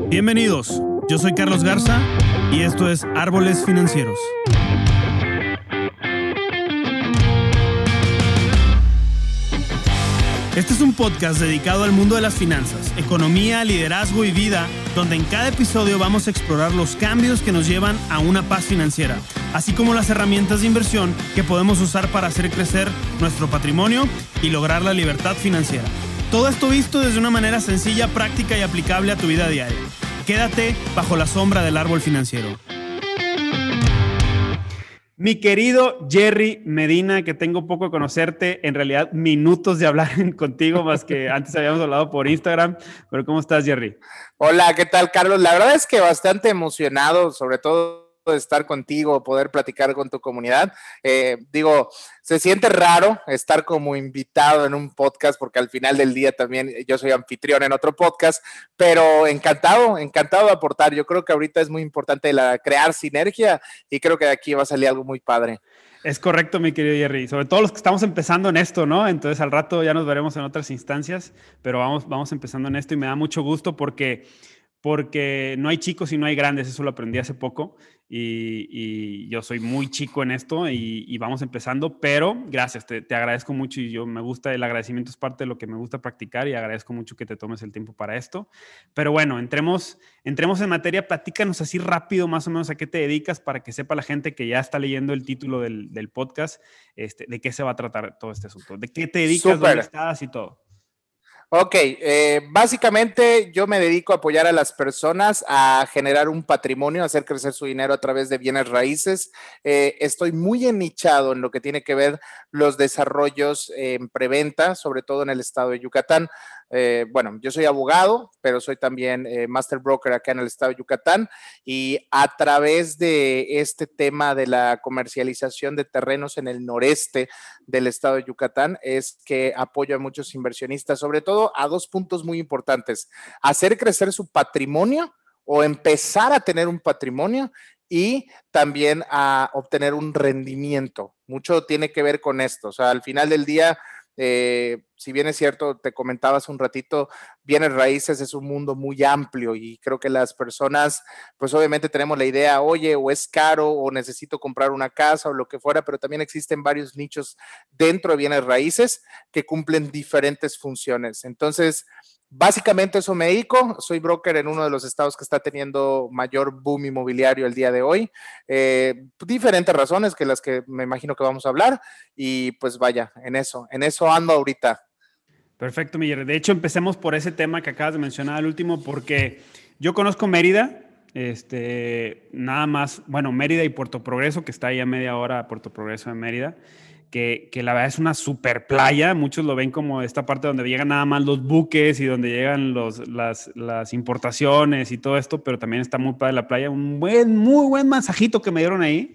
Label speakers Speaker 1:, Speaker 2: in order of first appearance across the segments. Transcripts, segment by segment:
Speaker 1: Bienvenidos, yo soy Carlos Garza y esto es Árboles Financieros. Este es un podcast dedicado al mundo de las finanzas, economía, liderazgo y vida, donde en cada episodio vamos a explorar los cambios que nos llevan a una paz financiera, así como las herramientas de inversión que podemos usar para hacer crecer nuestro patrimonio y lograr la libertad financiera. Todo esto visto desde una manera sencilla, práctica y aplicable a tu vida diaria. Quédate bajo la sombra del árbol financiero. Mi querido Jerry Medina, que tengo poco de conocerte, en realidad minutos de hablar contigo, más que antes habíamos hablado por Instagram, pero ¿cómo estás, Jerry?
Speaker 2: Hola, ¿qué tal, Carlos? La verdad es que bastante emocionado, sobre todo de estar contigo, poder platicar con tu comunidad. Se siente raro estar como invitado en un podcast, porque al final del día también yo soy anfitrión en otro podcast, pero encantado de aportar. Yo creo que ahorita es muy importante crear sinergia y creo que de aquí va a salir algo muy padre.
Speaker 1: Es correcto, mi querido Jerry. Sobre todo los que estamos empezando en esto, ¿no? Entonces al rato ya nos veremos en otras instancias, pero vamos empezando en esto y me da mucho gusto porque no hay chicos y no hay grandes. Eso lo aprendí hace poco y yo soy muy chico en esto y vamos empezando, pero gracias, te agradezco mucho y me gusta, el agradecimiento es parte de lo que me gusta practicar y agradezco mucho que te tomes el tiempo para esto. Pero bueno, entremos en materia. Platícanos así rápido más o menos a qué te dedicas para que sepa la gente que ya está leyendo el título del podcast, de qué se va a tratar todo este asunto, de qué te dedicas,
Speaker 2: Súper.
Speaker 1: dónde estás y todo.
Speaker 2: Ok, básicamente yo me dedico a apoyar a las personas a generar un patrimonio, a hacer crecer su dinero a través de bienes raíces. Estoy muy ennichado en lo que tiene que ver los desarrollos en preventa, sobre todo en el estado de Yucatán. Yo soy abogado, pero soy también master broker acá en el estado de Yucatán, y a través de este tema de la comercialización de terrenos en el noreste del estado de Yucatán es que apoyo a muchos inversionistas, sobre todo a dos puntos muy importantes: hacer crecer su patrimonio o empezar a tener un patrimonio, y también a obtener un rendimiento. Mucho tiene que ver con esto. O sea, al final del día, si bien es cierto, te comentaba hace un ratito, bienes raíces es un mundo muy amplio y creo que las personas, pues obviamente tenemos la idea, oye, o es caro o necesito comprar una casa o lo que fuera, pero también existen varios nichos dentro de bienes raíces que cumplen diferentes funciones. Entonces, básicamente eso me dedico. Soy broker en uno de los estados que está teniendo mayor boom inmobiliario el día de hoy. Diferentes razones que las que me imagino que vamos a hablar, y pues vaya, en eso ando ahorita.
Speaker 1: Perfecto, Miguel. De hecho, empecemos por ese tema que acabas de mencionar al último, porque yo conozco Mérida, nada más, bueno, Mérida y Puerto Progreso, que está ahí a media hora, Puerto Progreso de Mérida, que la verdad es una super playa. Muchos lo ven como esta parte donde llegan nada más los buques y donde llegan las importaciones y todo esto, pero también está muy padre la playa. Muy buen masajito que me dieron ahí.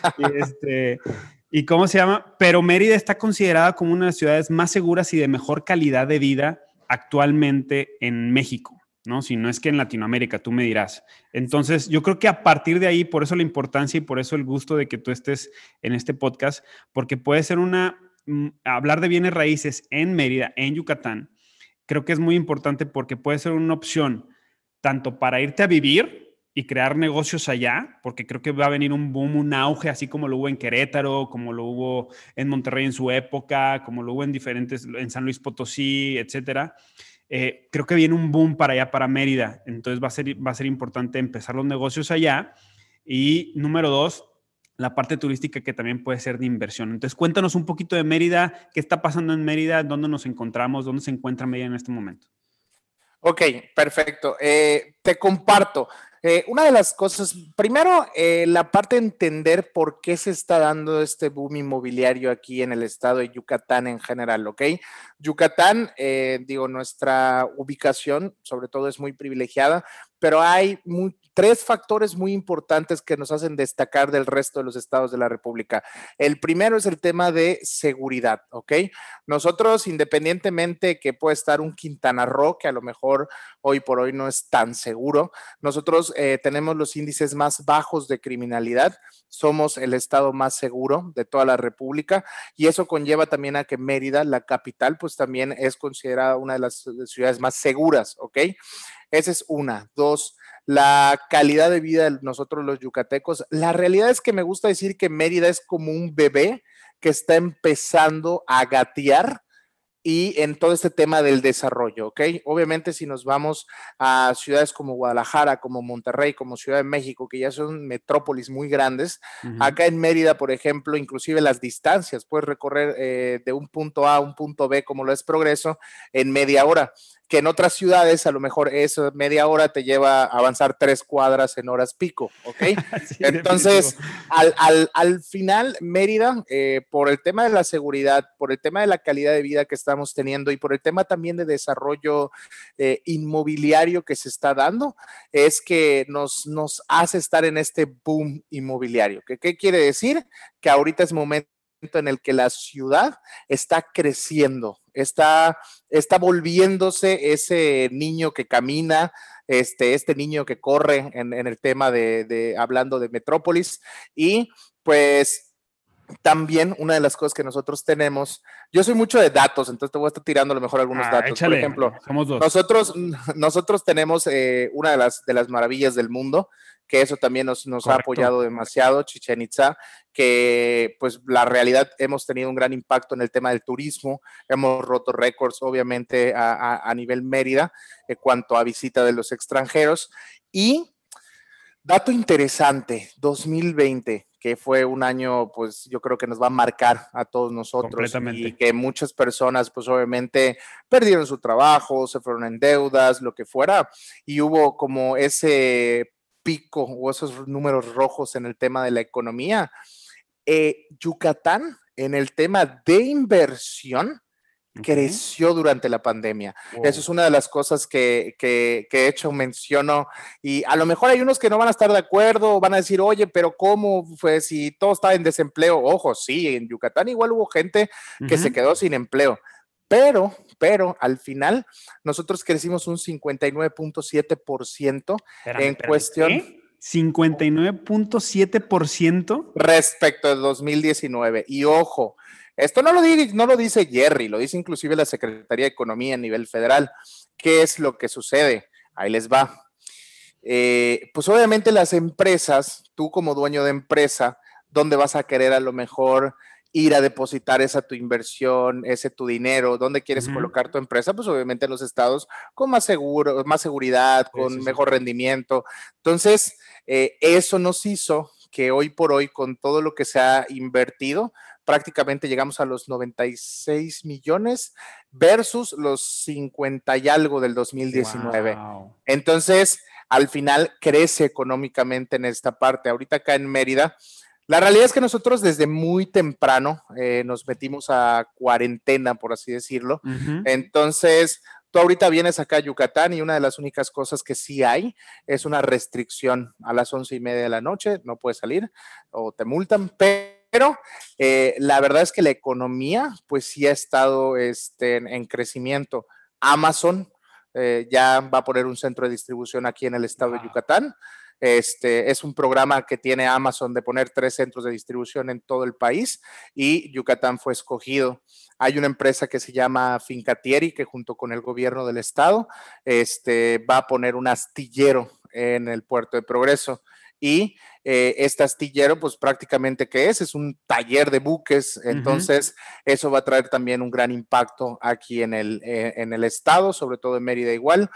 Speaker 1: ¿Y cómo se llama? Pero Mérida está considerada como una de las ciudades más seguras y de mejor calidad de vida actualmente en México, ¿no? Si no es que en Latinoamérica, tú me dirás. Entonces, yo creo que a partir de ahí, por eso la importancia y por eso el gusto de que tú estés en este podcast, porque puede ser hablar de bienes raíces en Mérida, en Yucatán, creo que es muy importante porque puede ser una opción tanto para irte a vivir y crear negocios allá, porque creo que va a venir un boom, un auge, así como lo hubo en Querétaro, como lo hubo en Monterrey en su época, como lo hubo en San Luis Potosí, etcétera. Creo que viene un boom para allá, para Mérida. Entonces va a ser importante empezar los negocios allá. Y número dos, la parte turística, que también puede ser de inversión. Entonces, cuéntanos un poquito de Mérida, qué está pasando en Mérida, dónde nos encontramos, dónde se encuentra Mérida en este momento.
Speaker 2: Ok, perfecto. Te comparto. Una de las cosas, primero, la parte de entender por qué se está dando este boom inmobiliario aquí en el estado de Yucatán en general, ¿ok? Yucatán, nuestra ubicación, sobre todo, es muy privilegiada, pero hay tres factores muy importantes que nos hacen destacar del resto de los estados de la República. El primero es el tema de seguridad, ¿ok? Nosotros, independientemente que pueda estar un Quintana Roo, que a lo mejor hoy por hoy no es tan seguro, nosotros tenemos los índices más bajos de criminalidad, somos el estado más seguro de toda la República, y eso conlleva también a que Mérida, la capital, pues también es considerada una de las ciudades más seguras, ¿ok? Esa es una. Dos, la calidad de vida de nosotros los yucatecos. La realidad es que me gusta decir que Mérida es como un bebé que está empezando a gatear y en todo este tema del desarrollo, ¿ok? Obviamente si nos vamos a ciudades como Guadalajara, como Monterrey, como Ciudad de México, que ya son metrópolis muy grandes, acá en Mérida, por ejemplo, inclusive las distancias, puedes recorrer de un punto A a un punto B, como lo es Progreso, en media hora, que en otras ciudades a lo mejor esa media hora te lleva a avanzar 3 cuadras en horas pico, ¿ok?
Speaker 1: Sí,
Speaker 2: Entonces, al final, Mérida, por el tema de la seguridad, por el tema de la calidad de vida que estamos teniendo y por el tema también de desarrollo inmobiliario que se está dando, es que nos hace estar en este boom inmobiliario. ¿Qué quiere decir? Que ahorita es momento en el que la ciudad está creciendo, está volviéndose ese niño que camina, este niño que corre en el tema hablando de Metrópolis. Y pues también una de las cosas que nosotros tenemos, yo soy mucho de datos, entonces te voy a estar tirando a lo mejor algunos datos.
Speaker 1: Échale,
Speaker 2: por ejemplo,
Speaker 1: somos dos.
Speaker 2: nosotros tenemos una de las maravillas del mundo, que eso también nos ha apoyado demasiado, Chichén Itzá, que pues la realidad hemos tenido un gran impacto en el tema del turismo, hemos roto récords obviamente a nivel Mérida en cuanto a visita de los extranjeros. Y dato interesante, 2020, que fue un año, pues yo creo que nos va a marcar a todos nosotros y que muchas personas, pues obviamente perdieron su trabajo, se fueron en deudas, lo que fuera, y hubo como ese pico o esos números rojos en el tema de la economía. Yucatán, en el tema de inversión, creció durante la pandemia. Eso es una de las cosas que de hecho menciono, y a lo mejor hay unos que no van a estar de acuerdo, van a decir, oye, pero ¿cómo fue si todo estaba en desempleo? Ojo, sí, en Yucatán igual hubo gente que se quedó sin empleo, pero al final nosotros crecimos un 59.7% en cuestión.
Speaker 1: ¿Qué? 59.7%
Speaker 2: respecto del 2019. Y ojo, esto no lo dice Jerry, lo dice inclusive la Secretaría de Economía a nivel federal. ¿Qué es lo que sucede? Ahí les va. Pues obviamente las empresas, tú como dueño de empresa, ¿dónde vas a querer a lo mejor ir a depositar esa tu inversión, ese tu dinero? ¿Dónde quieres colocar tu empresa? Pues obviamente en los estados con más seguro, más seguridad, con mejor rendimiento. Entonces, eso nos hizo que hoy por hoy, con todo lo que se ha invertido, prácticamente llegamos a los 96 millones versus los 50 y algo del 2019. Wow. Entonces, al final crece económicamente en esta parte. Ahorita acá en Mérida, la realidad es que nosotros desde muy temprano nos metimos a cuarentena, por así decirlo. Entonces, tú ahorita vienes acá a Yucatán y una de las únicas cosas que sí hay es una restricción a las 11:30 de la noche, no puedes salir o te multan, pero la verdad es que la economía pues sí ha estado en crecimiento. Amazon ya va a poner un centro de distribución aquí en el estado de Yucatán. Es un programa que tiene Amazon de poner 3 centros de distribución en todo el país y Yucatán fue escogido. Hay una empresa que se llama Fincatieri que junto con el gobierno del estado va a poner un astillero en el puerto de Progreso. Y este astillero, pues prácticamente, ¿qué es? Es un taller de buques. Entonces, eso va a traer también un gran impacto aquí en el estado, sobre todo en Mérida igual.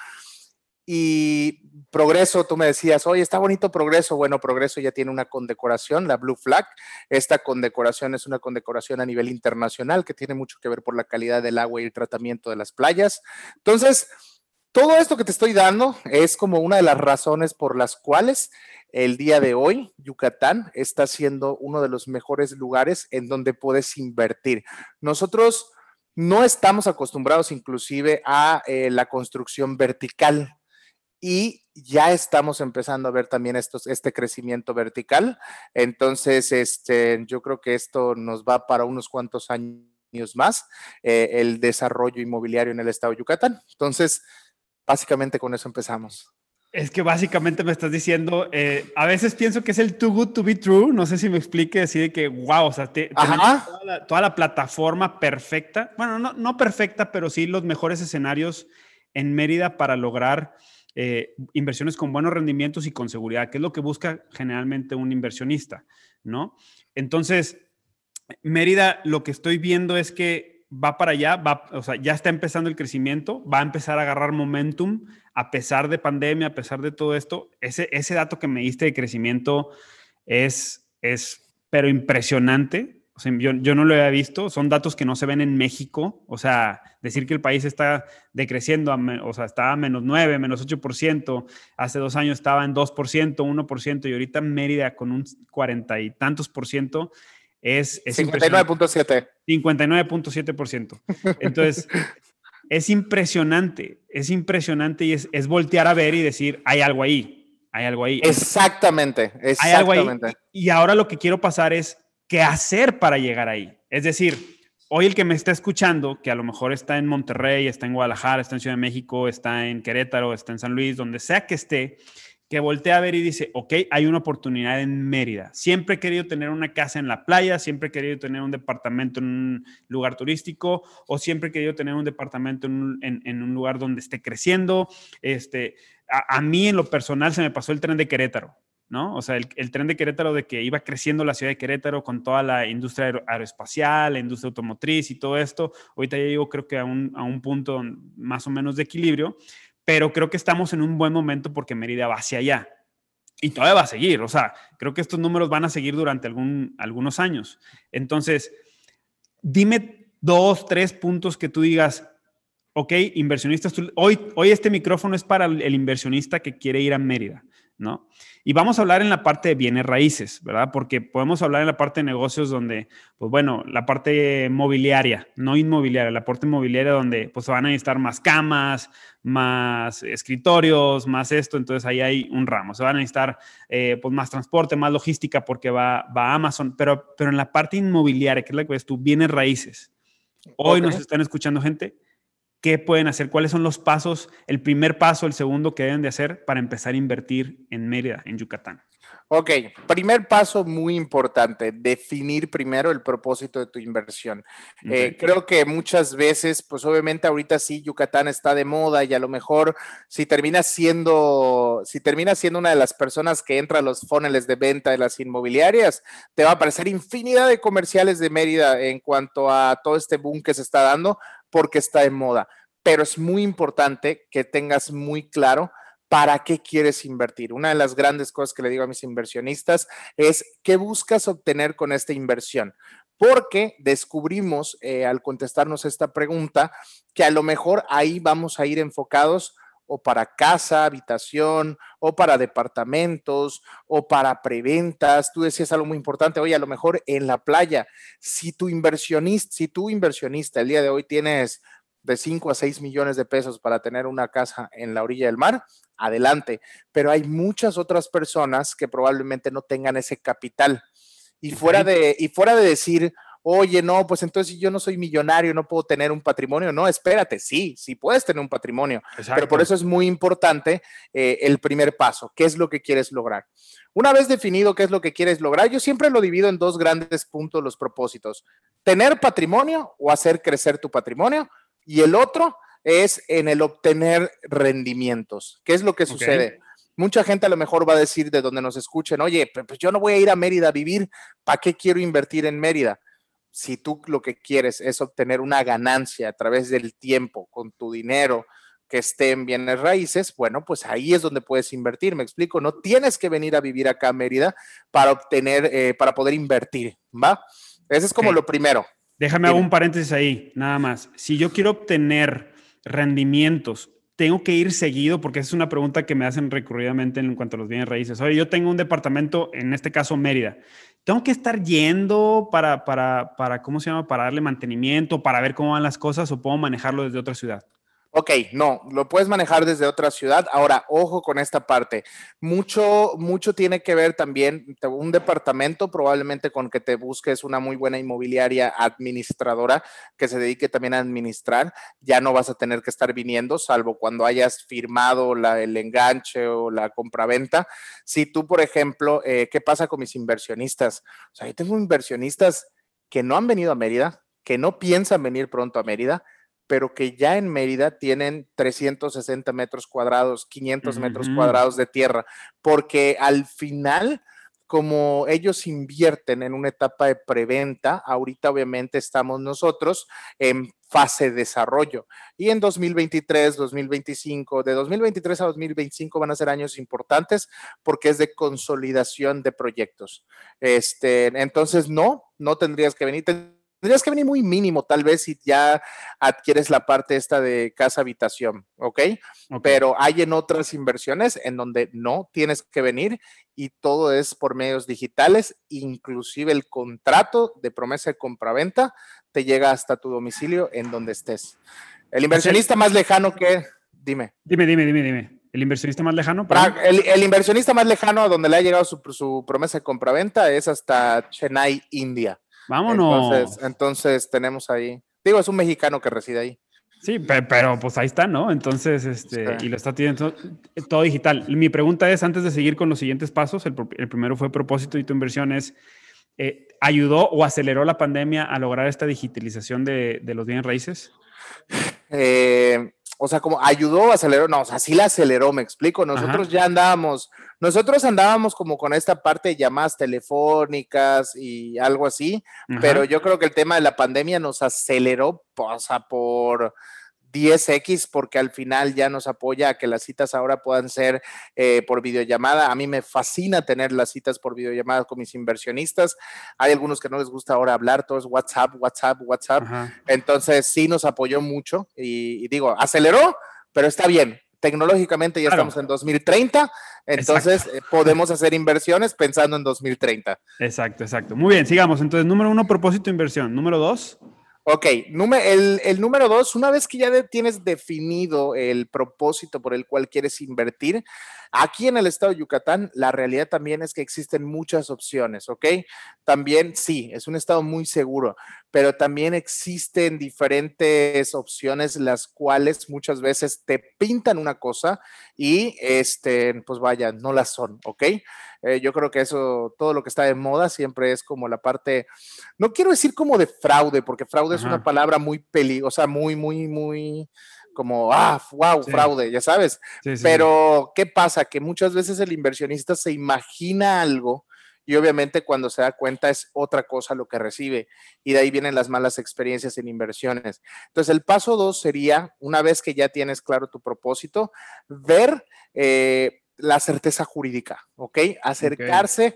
Speaker 2: Y Progreso, tú me decías, oye, está bonito Progreso. Bueno, Progreso ya tiene una condecoración, la Blue Flag. Esta condecoración es una condecoración a nivel internacional que tiene mucho que ver por la calidad del agua y el tratamiento de las playas. Entonces, todo esto que te estoy dando es como una de las razones por las cuales el día de hoy Yucatán está siendo uno de los mejores lugares en donde puedes invertir. Nosotros no estamos acostumbrados inclusive a la construcción vertical y ya estamos empezando a ver también este crecimiento vertical. Entonces, yo creo que esto nos va para unos cuantos años más, el desarrollo inmobiliario en el estado de Yucatán. Entonces, básicamente con eso empezamos.
Speaker 1: Es que básicamente me estás diciendo, a veces pienso que es el too good to be true, no sé si me explique, así de que, wow, o sea, tenemos toda la plataforma perfecta, bueno, no perfecta, pero sí los mejores escenarios en Mérida para lograr inversiones con buenos rendimientos y con seguridad, que es lo que busca generalmente un inversionista, ¿no? Entonces, Mérida, lo que estoy viendo es que va para allá, o sea, ya está empezando el crecimiento, va a empezar a agarrar momentum a pesar de pandemia, a pesar de todo esto. Ese dato que me diste de crecimiento pero impresionante. O sea, yo no lo había visto. Son datos que no se ven en México. O sea, decir que el país está decreciendo, o sea, estaba a -9, -8%. Hace 2 años estaba en 2%, 1%, y ahorita Mérida con un 40 y tantos por ciento es impresionante.
Speaker 2: 59.7.
Speaker 1: 59.7%. Entonces, es impresionante y es voltear a ver y decir, hay algo ahí, hay algo ahí.
Speaker 2: Exactamente, exactamente.
Speaker 1: Hay algo ahí, y ahora lo que quiero pasar es qué hacer para llegar ahí. Es decir, hoy el que me está escuchando, que a lo mejor está en Monterrey, está en Guadalajara, está en Ciudad de México, está en Querétaro, está en San Luis, donde sea que esté, que voltea a ver y dice, ok, hay una oportunidad en Mérida. Siempre he querido tener una casa en la playa, siempre he querido tener un departamento en un lugar turístico, o siempre he querido tener un departamento en un lugar donde esté creciendo. A mí en lo personal se me pasó el tren de Querétaro, ¿no? O sea, el tren de Querétaro, de que iba creciendo la ciudad de Querétaro con toda la industria aeroespacial, la industria automotriz y todo esto. Ahorita ya llego, creo que a un punto más o menos de equilibrio, pero creo que estamos en un buen momento porque Mérida va hacia allá. Y todavía va a seguir. O sea, creo que estos números van a seguir durante algunos años. Entonces, dime 2, 3 puntos que tú digas, ok, inversionistas, hoy este micrófono es para el inversionista que quiere ir a Mérida, ¿no? Y vamos a hablar en la parte de bienes raíces, ¿verdad? Porque podemos hablar en la parte de negocios donde, pues bueno, la parte mobiliaria, no inmobiliaria, la parte mobiliaria donde pues van a necesitar más camas, más escritorios, más esto, entonces ahí hay un ramo. Se van a necesitar pues más transporte, más logística porque va a Amazon, pero en la parte inmobiliaria, que es la que ves tú, bienes raíces. Hoy nos están escuchando gente. ¿Qué pueden hacer? ¿Cuáles son los pasos, el primer paso, el segundo que deben de hacer para empezar a invertir en Mérida, en Yucatán?
Speaker 2: Ok, primer paso muy importante, definir primero el propósito de tu inversión. Okay. Creo que muchas veces, pues obviamente ahorita sí, Yucatán está de moda y a lo mejor si terminas siendo una de las personas que entra a los funnels de venta de las inmobiliarias, te va a aparecer infinidad de comerciales de Mérida en cuanto a todo este boom que se está dando porque está de moda. Pero es muy importante que tengas muy claro ¿para qué quieres invertir? Una de las grandes cosas que le digo a mis inversionistas es ¿qué buscas obtener con esta inversión? Porque descubrimos al contestarnos esta pregunta que a lo mejor ahí vamos a ir enfocados o para casa, habitación, o para departamentos, o para preventas. Tú decías algo muy importante, oye, a lo mejor en la playa, si tu inversionista el día de hoy tienes de 5 a 6 millones de pesos para tener una casa en la orilla del mar, adelante. Pero hay muchas otras personas que probablemente no tengan ese capital. Y fuera de decir, oye, no, pues entonces si yo no soy millonario, no puedo tener un patrimonio. No, espérate, sí puedes tener un patrimonio. Exacto. Pero por eso es muy importante el primer paso. ¿Qué es lo que quieres lograr? Una vez definido qué es lo que quieres lograr, yo siempre lo divido en dos grandes puntos los propósitos. Tener patrimonio o hacer crecer tu patrimonio. Y el otro es en el obtener rendimientos. ¿Qué es lo que sucede? Mucha gente a lo mejor va a decir de donde nos escuchen, oye, pues yo no voy a ir a Mérida a vivir, ¿para qué quiero invertir en Mérida? Si tú lo que quieres es obtener una ganancia a través del tiempo con tu dinero que esté en bienes raíces, bueno, pues ahí es donde puedes invertir, me explico, no tienes que venir a vivir acá a Mérida para obtener, para poder invertir, ¿va? Ese es como lo primero.
Speaker 1: Déjame hacer un paréntesis ahí, nada más. Si yo quiero obtener rendimientos, ¿tengo que ir seguido? Porque es una pregunta que me hacen recurridamente en cuanto a los bienes raíces. Oye, yo tengo un departamento, en este caso Mérida. ¿Tengo que estar yendo para ¿cómo se llama? Para darle mantenimiento, para ver cómo van las cosas, o puedo manejarlo desde otra ciudad?
Speaker 2: Ok, no, lo puedes manejar desde otra ciudad. Ahora, ojo con esta parte. Mucho tiene que ver también un departamento, probablemente con que te busques una muy buena inmobiliaria administradora que se dedique también a administrar. Ya no vas a tener que estar viniendo, salvo cuando hayas firmado el enganche o la compraventa. Si tú, por ejemplo, ¿qué pasa con mis inversionistas? O sea, yo tengo inversionistas que no han venido a Mérida, que no piensan venir pronto a Mérida, pero que ya en Mérida tienen 360 metros cuadrados, 500 metros cuadrados de tierra, porque al final, como ellos invierten en una etapa de preventa, ahorita obviamente estamos nosotros en fase de desarrollo. Y en 2023, 2025, de 2023 a 2025 van a ser años importantes porque es de consolidación de proyectos. Entonces, no tendrías que venir. Tendrías que venir muy mínimo, tal vez, si ya adquieres la parte esta de casa habitación, ¿ok? Pero hay en otras inversiones en donde no tienes que venir y todo es por medios digitales, inclusive el contrato de promesa de compraventa te llega hasta tu domicilio en donde estés. El inversionista más lejano que, dime.
Speaker 1: Dime. ¿El inversionista más lejano?
Speaker 2: El inversionista más lejano a donde le ha llegado su promesa de compraventa es hasta Chennai, India.
Speaker 1: Vámonos.
Speaker 2: Entonces tenemos ahí, digo, es un mexicano que reside ahí.
Speaker 1: Sí, pero pues ahí está, ¿no? Entonces, sí. Y lo está teniendo todo digital. Mi pregunta es, antes de seguir con los siguientes pasos, el primero fue propósito y tu inversión es, ¿ayudó o aceleró la pandemia a lograr esta digitalización de los bienes raíces?
Speaker 2: O sea, como ayudó, aceleró, no, o sea, sí la aceleró, me explico. Nosotros andábamos como con esta parte de llamadas telefónicas y algo así, pero yo creo que el tema de la pandemia nos aceleró, o sea, por 10x, porque al final ya nos apoya a que las citas ahora puedan ser por videollamada. A mí me fascina tener las citas por videollamada con mis inversionistas. Hay algunos que no les gusta ahora hablar, todo es WhatsApp. Ajá. Entonces sí nos apoyó mucho y digo, aceleró, pero está bien. Tecnológicamente ya estamos en 2030, entonces podemos hacer inversiones pensando en 2030.
Speaker 1: Exacto. Muy bien, sigamos. Entonces, número 1, propósito, inversión. Número 2.
Speaker 2: Ok, el número 2, una vez que ya tienes definido el propósito por el cual quieres invertir, aquí en el estado de Yucatán, la realidad también es que existen muchas opciones, ¿ok? También sí, es un estado muy seguro, pero también existen diferentes opciones, las cuales muchas veces te pintan una cosa y, pues vaya, no las son, ¿ok? Yo creo que eso, todo lo que está de moda siempre es como la parte, no quiero decir como de fraude, porque fraude es una palabra muy peligrosa, muy como, wow, sí. Fraude, ya sabes. Sí. Pero, ¿qué pasa? Que muchas veces el inversionista se imagina algo y obviamente cuando se da cuenta es otra cosa lo que recibe y de ahí vienen las malas experiencias en inversiones. Entonces, el paso 2 sería, una vez que ya tienes claro tu propósito, ver la certeza jurídica, ¿ok? Acercarse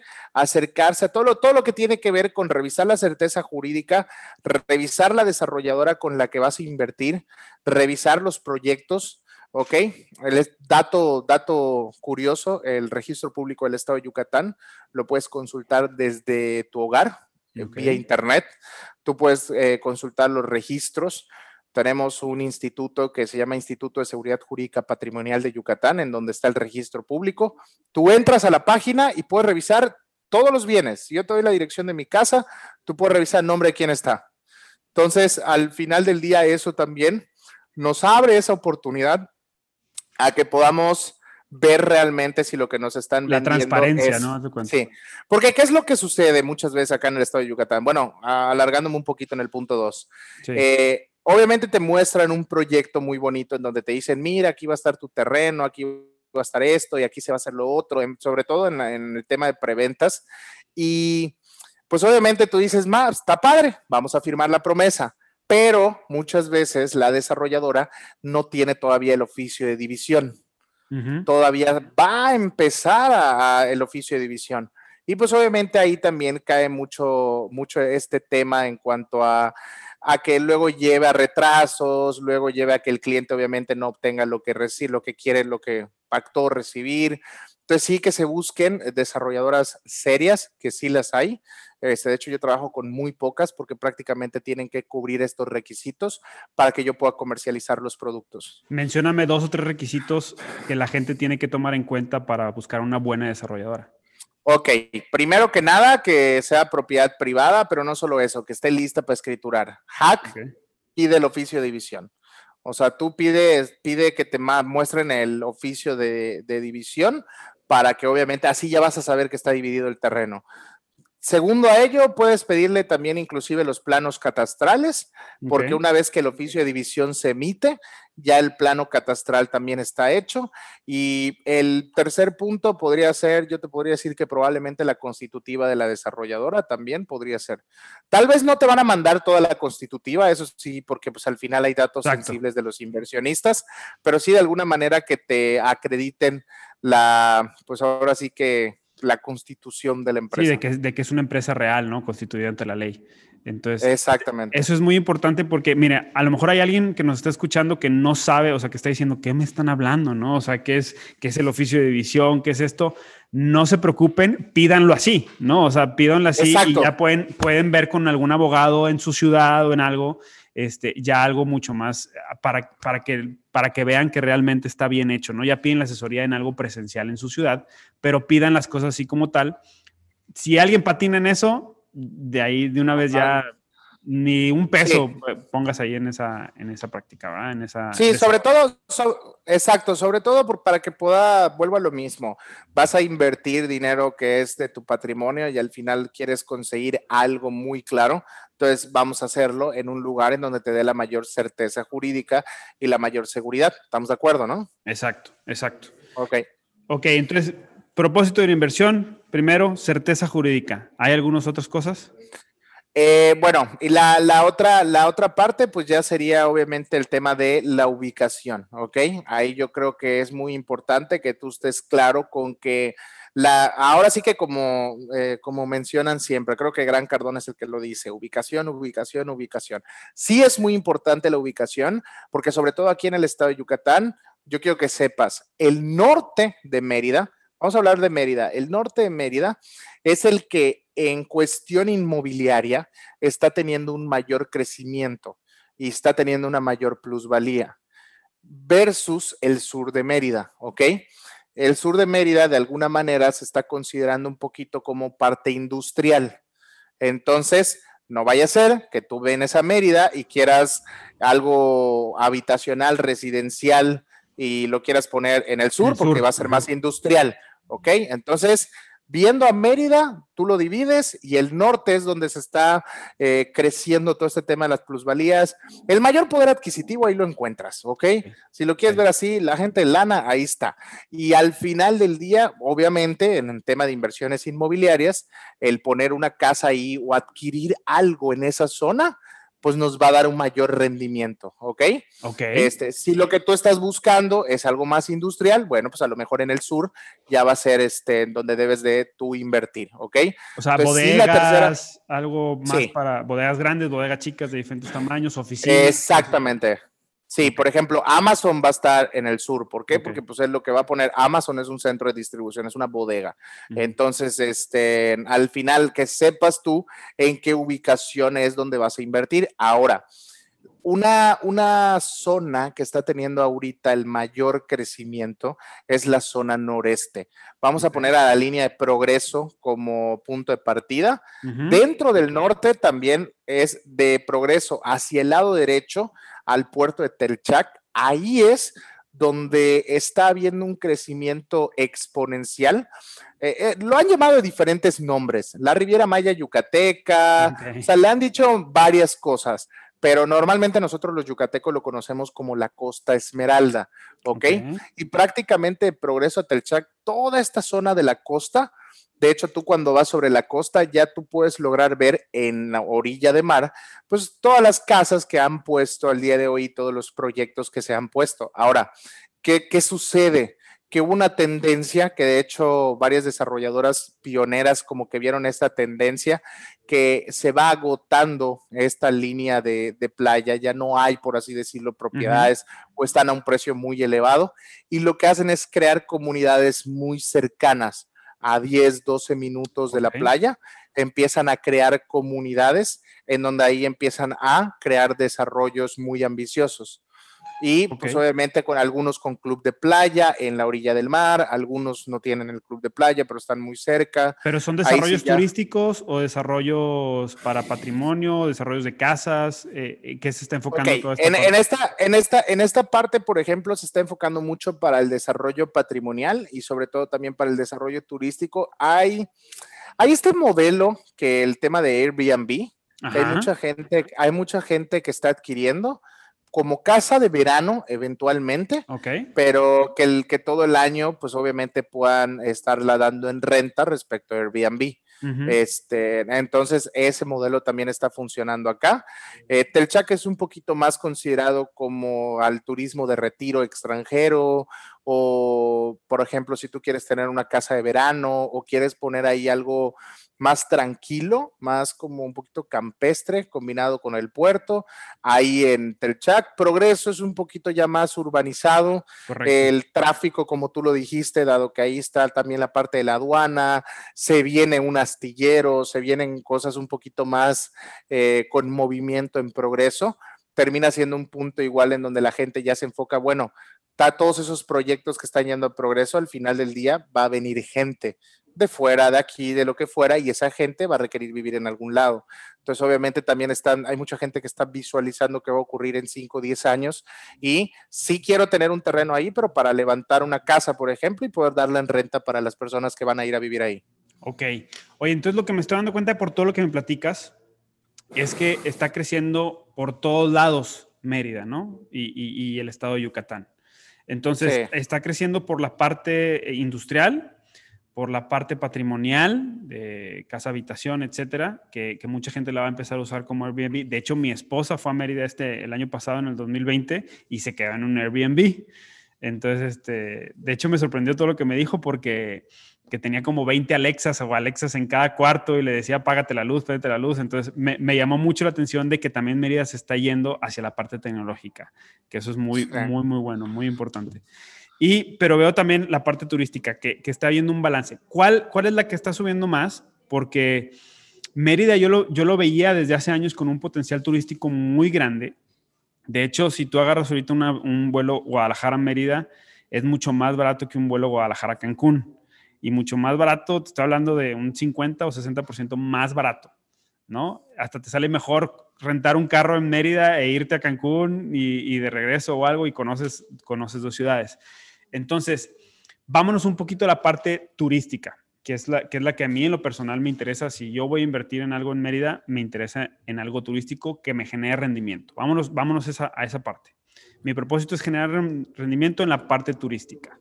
Speaker 2: a todo lo que tiene que ver con revisar la certeza jurídica, revisar la desarrolladora con la que vas a invertir, revisar los proyectos, ¿ok? El dato curioso, el registro público del estado de Yucatán lo puedes consultar desde tu hogar, vía internet. Tú puedes consultar los registros. Tenemos un instituto que se llama Instituto de Seguridad Jurídica Patrimonial de Yucatán, en donde está el registro público. Tú entras a la página y puedes revisar todos los bienes. Si yo te doy la dirección de mi casa, tú puedes revisar el nombre de quién está. Entonces, al final del día, eso también nos abre esa oportunidad a que podamos ver realmente si lo que nos están vendiendo
Speaker 1: la transparencia,
Speaker 2: es,
Speaker 1: ¿no?
Speaker 2: Sí, porque ¿qué es lo que sucede muchas veces acá en el estado de Yucatán? Bueno, alargándome un poquito en el punto 2. Sí. Obviamente te muestran un proyecto muy bonito en donde te dicen, mira, aquí va a estar tu terreno, aquí va a estar esto y aquí se va a hacer lo otro, sobre todo en el tema de preventas. Y pues obviamente tú dices, está padre, vamos a firmar la promesa. Pero muchas veces la desarrolladora no tiene todavía el oficio de división. Todavía va a empezar el oficio de división. Y pues obviamente ahí también cae mucho este tema en cuanto a que luego lleve a retrasos, luego lleve a que el cliente obviamente no obtenga lo que quiere, lo que pactó recibir. Entonces sí que se busquen desarrolladoras serias, que sí las hay. De hecho, yo trabajo con muy pocas porque prácticamente tienen que cubrir estos requisitos para que yo pueda comercializar los productos.
Speaker 1: Mencióname 2 o 3 requisitos que la gente tiene que tomar en cuenta para buscar una buena desarrolladora.
Speaker 2: Ok, primero que nada, que sea propiedad privada, pero no solo eso, que esté lista para escriturar. Hack y del oficio de división. O sea, tú pide que te muestren el oficio de división para que obviamente así ya vas a saber que está dividido el terreno. Segundo a ello, puedes pedirle también inclusive los planos catastrales, porque
Speaker 1: Ok.
Speaker 2: una vez que el oficio de división se emite, ya el plano catastral también está hecho. Y el tercer punto podría ser, yo te podría decir que probablemente la constitutiva de la desarrolladora también podría ser. Tal vez no te van a mandar toda la constitutiva, eso sí, porque pues al final hay datos
Speaker 1: Exacto.
Speaker 2: sensibles de los inversionistas, pero sí de alguna manera que te acrediten pues ahora sí que la constitución de la
Speaker 1: Sí,
Speaker 2: empresa.
Speaker 1: de que es una empresa real, ¿no? Constituida ante la ley. Entonces,
Speaker 2: Exactamente.
Speaker 1: eso es muy importante porque, mire, a lo mejor hay alguien que nos está escuchando que no sabe, o sea, que está diciendo, ¿qué me están hablando? ¿No? O sea, qué es el oficio de división? ¿Qué es esto? No se preocupen, pídanlo así, ¿no? O sea, pídanlo así y
Speaker 2: Exacto.
Speaker 1: ya pueden ver con algún abogado en su ciudad o en algo, ya algo mucho más para que vean que realmente está bien hecho, ¿no? Ya piden la asesoría en algo presencial en su ciudad, pero pidan las cosas así como tal. Si alguien patina en eso, de ahí de una vez
Speaker 2: Ajá.
Speaker 1: ya ni un
Speaker 2: Sí,
Speaker 1: peso pongas ahí en esa práctica, ¿verdad? En esa
Speaker 2: sí, sobre
Speaker 1: desarrollo.
Speaker 2: todo, exacto, sobre todo para que pueda, vuelva a lo mismo, vas a invertir dinero que es de tu patrimonio y al final quieres conseguir algo muy claro, entonces vamos a hacerlo en un lugar en donde te dé la mayor certeza jurídica y la mayor seguridad. ¿Estamos de acuerdo, no?
Speaker 1: Exacto, exacto.
Speaker 2: Ok.
Speaker 1: Ok, entonces, propósito de la inversión, primero, certeza jurídica. ¿Hay algunas otras cosas?
Speaker 2: Bueno, y la otra parte, pues ya sería obviamente el tema de la ubicación, ¿ok? Ahí yo creo que es muy importante que tú estés claro con que ahora sí que como mencionan siempre, creo que Gran Cardón es el que lo dice, ubicación, ubicación, ubicación. Sí es muy importante la ubicación, porque sobre todo aquí en el estado de Yucatán, yo quiero que sepas, el norte de Mérida, vamos a hablar de Mérida, el norte de Mérida es el que en cuestión inmobiliaria está teniendo un mayor crecimiento y está teniendo una mayor plusvalía versus el sur de Mérida, ¿ok? El sur de Mérida de alguna manera se está considerando un poquito como parte industrial. Entonces, no vaya a ser que tú vienes a Mérida y quieras algo habitacional, residencial y lo quieras poner en el
Speaker 1: En el
Speaker 2: sur porque
Speaker 1: sur.
Speaker 2: va a ser
Speaker 1: Ajá.
Speaker 2: más industrial, ¿ok? Entonces, viendo a Mérida, tú lo divides y el norte es donde se está creciendo todo este tema de las plusvalías. El mayor poder adquisitivo ahí lo encuentras, ¿ok? Si lo quieres
Speaker 1: Ok.
Speaker 2: ver así, la gente de lana, ahí está. Y al final del día, obviamente, en el tema de inversiones inmobiliarias, el poner una casa ahí o adquirir algo en esa zona, pues nos va a dar un mayor rendimiento, ¿ok?
Speaker 1: Ok.
Speaker 2: Si lo que tú estás buscando es algo más industrial, bueno, pues a lo mejor en el sur ya va a ser donde debes de tú invertir, ¿ok?
Speaker 1: O sea,
Speaker 2: Entonces, sí, la tercera,
Speaker 1: bodegas, algo más
Speaker 2: sí,
Speaker 1: para bodegas grandes, bodegas chicas de diferentes tamaños, oficinas, cosas así.
Speaker 2: exactamente. Sí,
Speaker 1: Ok,
Speaker 2: por ejemplo, Amazon va a estar en el sur. ¿Por qué?
Speaker 1: ok.
Speaker 2: Porque pues es lo que va a poner. Amazon es un centro de distribución, es una bodega.
Speaker 1: Ujú.
Speaker 2: Entonces, al final que sepas tú en qué ubicación es donde vas a invertir. Ahora, una zona que está teniendo ahorita el mayor crecimiento es la zona noreste. Vamos a
Speaker 1: Ok.
Speaker 2: poner a la línea de Progreso como punto de partida.
Speaker 1: Ujú.
Speaker 2: Dentro del norte también es de Progreso hacia el lado derecho al puerto de Telchac. Ahí es donde está habiendo un crecimiento exponencial. Lo han llamado de diferentes nombres, la Riviera Maya Yucateca, o
Speaker 1: Ok.
Speaker 2: sea, le han dicho varias cosas, pero normalmente nosotros los yucatecos lo conocemos como la Costa Esmeralda, ¿ok?
Speaker 1: Ok.
Speaker 2: Y prácticamente de Progreso a Telchac, toda esta zona de la costa, de hecho tú cuando vas sobre la costa ya tú puedes lograr ver en la orilla de mar, pues todas las casas que han puesto al día de hoy, todos los proyectos que se han puesto. Ahora, ¿qué sucede? Que hubo una tendencia, que de hecho varias desarrolladoras pioneras como que vieron esta tendencia, que se va agotando esta línea de playa, ya no hay, por así decirlo,
Speaker 1: Ujú.
Speaker 2: propiedades o están a un precio muy elevado y lo que hacen es crear comunidades muy cercanas a 10, 12 minutos de la
Speaker 1: Ok.
Speaker 2: playa, empiezan a crear comunidades en donde ahí empiezan a crear desarrollos muy ambiciosos. y
Speaker 1: Ok.
Speaker 2: pues obviamente con algunos con club de playa en la orilla del mar, algunos no tienen el club de playa, pero están muy cerca.
Speaker 1: ¿Pero son
Speaker 2: Ahí sí
Speaker 1: desarrollos
Speaker 2: ya.
Speaker 1: turísticos o desarrollos para patrimonio, desarrollos de casas? ¿Qué se está
Speaker 2: Ok,
Speaker 1: enfocando toda esta parte?
Speaker 2: en esta parte, por ejemplo, se está enfocando mucho para el desarrollo patrimonial y sobre todo también para el desarrollo turístico. Hay este modelo que el tema de Airbnb, que
Speaker 1: Ajá,
Speaker 2: hay mucha gente que está adquiriendo como casa de verano eventualmente,
Speaker 1: ok.
Speaker 2: pero que todo el año, pues obviamente puedan estarla dando en renta respecto a Airbnb.
Speaker 1: Ujú.
Speaker 2: Entonces, ese modelo también está funcionando acá. Telchac es un poquito más considerado como al turismo de retiro extranjero, o por ejemplo, si tú quieres tener una casa de verano o quieres poner ahí algo más tranquilo, más como un poquito campestre, combinado con el puerto, ahí en Telchac. Progreso es un poquito ya más urbanizado,
Speaker 1: Correcto.
Speaker 2: el tráfico, como tú lo dijiste, dado que ahí está también la parte de la aduana, se viene un astillero, se vienen cosas un poquito más con movimiento en Progreso, termina siendo un punto igual en donde la gente ya se enfoca, bueno, todos esos proyectos que están yendo a Progreso, al final del día va a venir gente de fuera, de aquí, de lo que fuera, y esa gente va a requerir vivir en algún lado. Entonces, obviamente, también hay mucha gente que está visualizando qué va a ocurrir en 5 o 10 años, y sí quiero tener un terreno ahí, pero para levantar una casa, por ejemplo, y poder darla en renta para las personas que van a ir a vivir ahí.
Speaker 1: Ok. Oye, entonces lo que me estoy dando cuenta por todo lo que me platicas es que está creciendo por todos lados Mérida, ¿no? Y el estado de Yucatán. Entonces,
Speaker 2: Sí.
Speaker 1: está creciendo por la parte industrial, por la parte patrimonial, de casa habitación, etcétera, que mucha gente la va a empezar a usar como Airbnb. De hecho, mi esposa fue a Mérida el año pasado, en el 2020, y se quedó en un Airbnb. Entonces, de hecho, me sorprendió todo lo que me dijo porque que tenía como 20 Alexas o Alexas en cada cuarto y le decía, apágate la luz, prende la luz. Entonces, me llamó mucho la atención de que también Mérida se está yendo hacia la parte tecnológica, que eso es muy,
Speaker 2: Sí.
Speaker 1: muy, muy bueno, muy importante. Pero veo también la parte turística, que está viendo un balance. ¿Cuál es la que está subiendo más? Porque Mérida yo lo veía desde hace años con un potencial turístico muy grande. De hecho, si tú agarras ahorita un vuelo Guadalajara-Mérida, es mucho más barato que un vuelo Guadalajara-Cancún. Y mucho más barato, te estoy hablando de un 50 o 60% más barato, ¿no? Hasta te sale mejor rentar un carro en Mérida e irte a Cancún y de regreso o algo y conoces dos ciudades. Entonces, vámonos un poquito a la parte turística, que es la que a mí en lo personal me interesa. Si yo voy a invertir en algo en Mérida, me interesa en algo turístico que me genere rendimiento. Vámonos a esa parte. Mi propósito es generar rendimiento en la parte turística.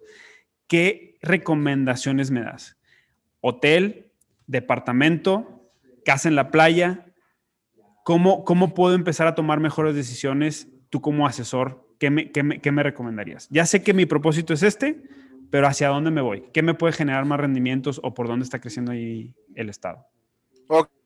Speaker 1: ¿Qué recomendaciones me das? Hotel, departamento, casa en la playa. ¿Cómo puedo empezar a tomar mejores decisiones tú como asesor? ¿Qué me recomendarías? Ya sé que mi propósito es pero ¿hacia dónde me voy? ¿Qué me puede generar más rendimientos o por dónde está creciendo ahí el estado?
Speaker 2: Ok,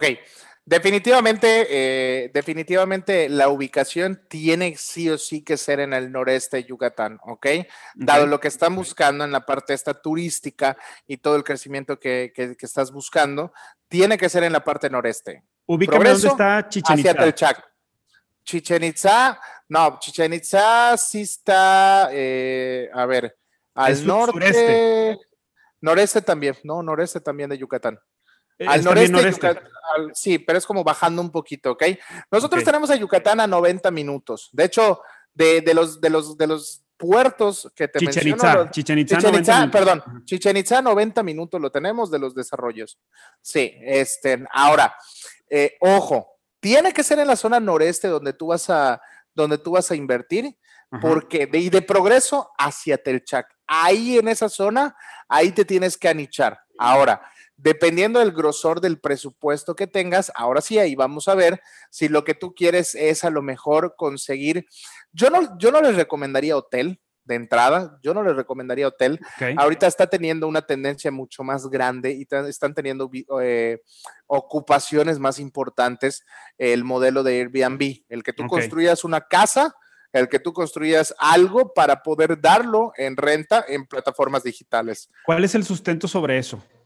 Speaker 2: definitivamente la ubicación tiene sí o sí que ser en el noreste de Yucatán, ¿ok?
Speaker 1: Ok.
Speaker 2: Dado lo que están buscando en la parte esta turística y todo el crecimiento que estás buscando, tiene que ser en la parte noreste.
Speaker 1: Ubícame dónde
Speaker 2: Progreso
Speaker 1: está Chichen
Speaker 2: hacia
Speaker 1: Itza.
Speaker 2: Telchac. Chichen Itza, no, Chichen Itza sí está, a ver,
Speaker 1: Es
Speaker 2: al
Speaker 1: sureste.
Speaker 2: norte, noreste también, no, noreste también de Yucatán. Al
Speaker 1: Es también
Speaker 2: noreste de
Speaker 1: noreste.
Speaker 2: Yucatán, sí, pero es como bajando un poquito, ¿ok?
Speaker 1: Ok.
Speaker 2: Nosotros tenemos a Yucatán a 90 minutos. De hecho, de los puertos que te
Speaker 1: Chichen
Speaker 2: menciono,
Speaker 1: Itza. Chichen Itza,
Speaker 2: Chichen
Speaker 1: 90
Speaker 2: Itza,
Speaker 1: minutos.
Speaker 2: perdón, Chichen Itza 90 minutos lo tenemos de los desarrollos. Sí, ahora, ojo, tiene que ser en la zona noreste donde tú vas a invertir,
Speaker 1: Ajá.
Speaker 2: porque de progreso hacia Telchac. Ahí en esa zona, ahí te tienes que anichar. Ahora, dependiendo del grosor del presupuesto que tengas, ahora sí, ahí vamos a ver si lo que tú quieres es a lo mejor conseguir. Yo no les recomendaría hotel de entrada, yo no les recomendaría hotel.
Speaker 1: Ok.
Speaker 2: Ahorita está teniendo una tendencia mucho más grande y están teniendo ocupaciones más importantes el modelo de Airbnb, el que tú
Speaker 1: Ok.
Speaker 2: construyas una casa, el que tú construyas algo para poder darlo en renta en plataformas digitales.
Speaker 1: ¿Cuál es el sustento sobre eso?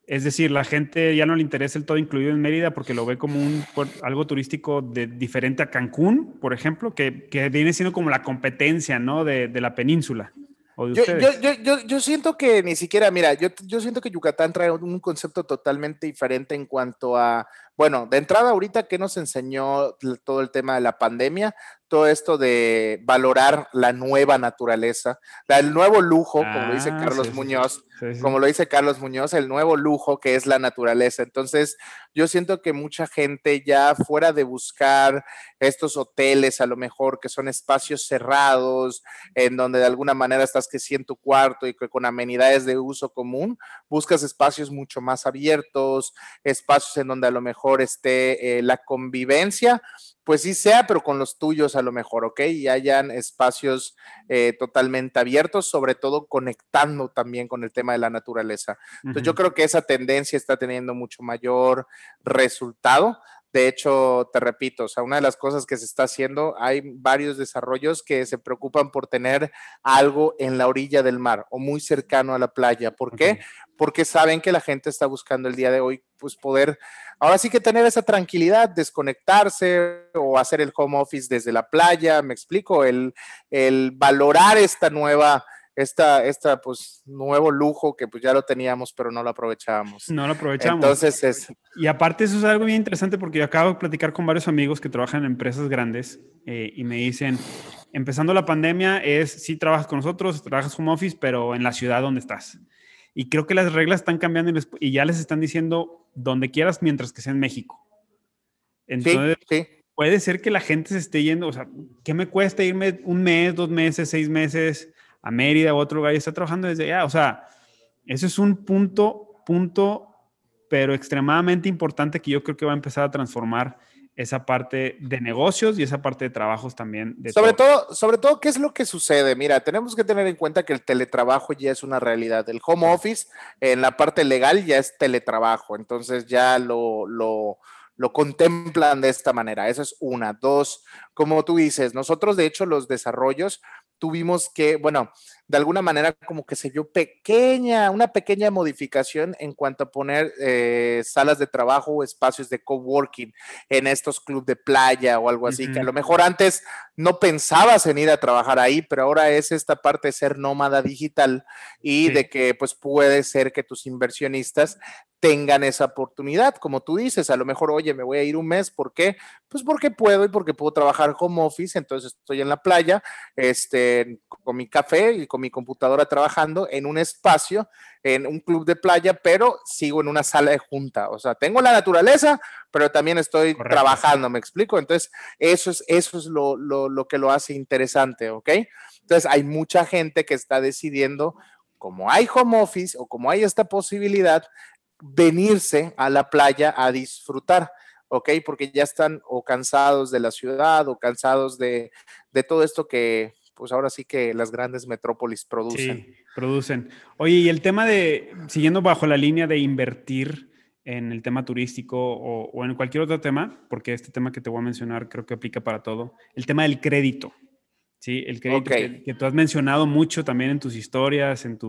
Speaker 1: Es decir, la gente ya no le interesa el todo incluido en Mérida porque lo ve como algo turístico diferente a Cancún, por ejemplo, que viene siendo como la competencia, ¿no? De la península o de ustedes.
Speaker 2: Yo siento que ni siquiera, mira, yo siento que Yucatán trae un concepto totalmente diferente en cuanto a, bueno, de entrada ahorita que nos enseñó todo el tema de la pandemia, todo esto de valorar la nueva naturaleza, el nuevo lujo, como lo dice Carlos Muñoz, como lo dice Carlos Muñoz, el nuevo lujo que es la naturaleza. Entonces, yo siento que mucha gente ya fuera de buscar estos hoteles, a lo mejor que son espacios cerrados, en donde de alguna manera estás que sí en tu cuarto y que con amenidades de uso común, buscas espacios mucho más abiertos, espacios en donde a lo mejor esté la convivencia, pues sí sea, pero con los tuyos a lo mejor, ¿ok? Y hayan espacios totalmente abiertos, sobre todo conectando también con el tema de la naturaleza. Entonces yo creo que esa tendencia está teniendo mucho mayor resultado. De hecho, te repito, o sea, una de las cosas que se está haciendo, hay varios desarrollos que se preocupan por tener algo en la orilla del mar o muy cercano a la playa. ¿Por qué? Porque saben que la gente está buscando el día de hoy, pues poder, ahora sí que tener esa tranquilidad, desconectarse o hacer el home office desde la playa, me explico, el valorar esta nueva pues nuevo lujo que pues ya lo teníamos, pero no lo aprovechábamos.
Speaker 1: No lo aprovechamos.
Speaker 2: Entonces
Speaker 1: Y aparte eso es algo bien interesante porque yo acabo de platicar con varios amigos que trabajan en empresas grandes y me dicen, empezando la pandemia sí trabajas con nosotros, trabajas home office, pero en la ciudad donde estás. Y creo que las reglas están cambiando y ya les están diciendo donde quieras mientras que sea en México. Entonces,
Speaker 2: sí.
Speaker 1: puede ser que la gente se esté yendo, o sea, ¿qué me cuesta irme 1 mes, 2 meses, 6 meses a Mérida u otro lugar y está trabajando desde allá? O sea, eso es un punto, pero extremadamente importante que yo creo que va a empezar a transformar esa parte de negocios y esa parte de trabajos también.
Speaker 2: Sobre todo, ¿qué es lo que sucede? Mira, tenemos que tener en cuenta que el teletrabajo ya es una realidad. El home office en la parte legal ya es teletrabajo, entonces ya lo contemplan de esta manera. Eso es una. Dos, como tú dices, nosotros de hecho los desarrollos tuvimos que, bueno, de alguna manera como que se vio una pequeña modificación en cuanto a poner salas de trabajo o espacios de coworking en estos clubes de playa o algo así, que a lo mejor antes no pensabas en ir a trabajar ahí, pero ahora es esta parte de ser nómada digital y de que pues puede ser que tus inversionistas tengan esa oportunidad, como tú dices, a lo mejor, oye, me voy a ir 1 mes, ¿por qué? Pues porque puedo y porque puedo trabajar home office, entonces estoy en la playa, con mi café y con mi computadora trabajando en un espacio, en un club de playa, pero sigo en una sala de junta, o sea, tengo la naturaleza, pero también estoy trabajando, ¿me explico? Entonces, eso es lo que lo hace interesante, ¿ok? Entonces, hay mucha gente que está decidiendo, como hay home office o como hay esta posibilidad, venirse a la playa a disfrutar, ¿ok? Porque ya están o cansados de la ciudad o cansados de todo esto que, pues ahora sí que las grandes metrópolis producen.
Speaker 1: Sí, producen. Oye, y el tema siguiendo bajo la línea de invertir en el tema turístico o en cualquier otro tema, porque este tema que te voy a mencionar creo que aplica para todo, el tema del crédito. Sí, el crédito que tú has mencionado mucho también en tus historias, en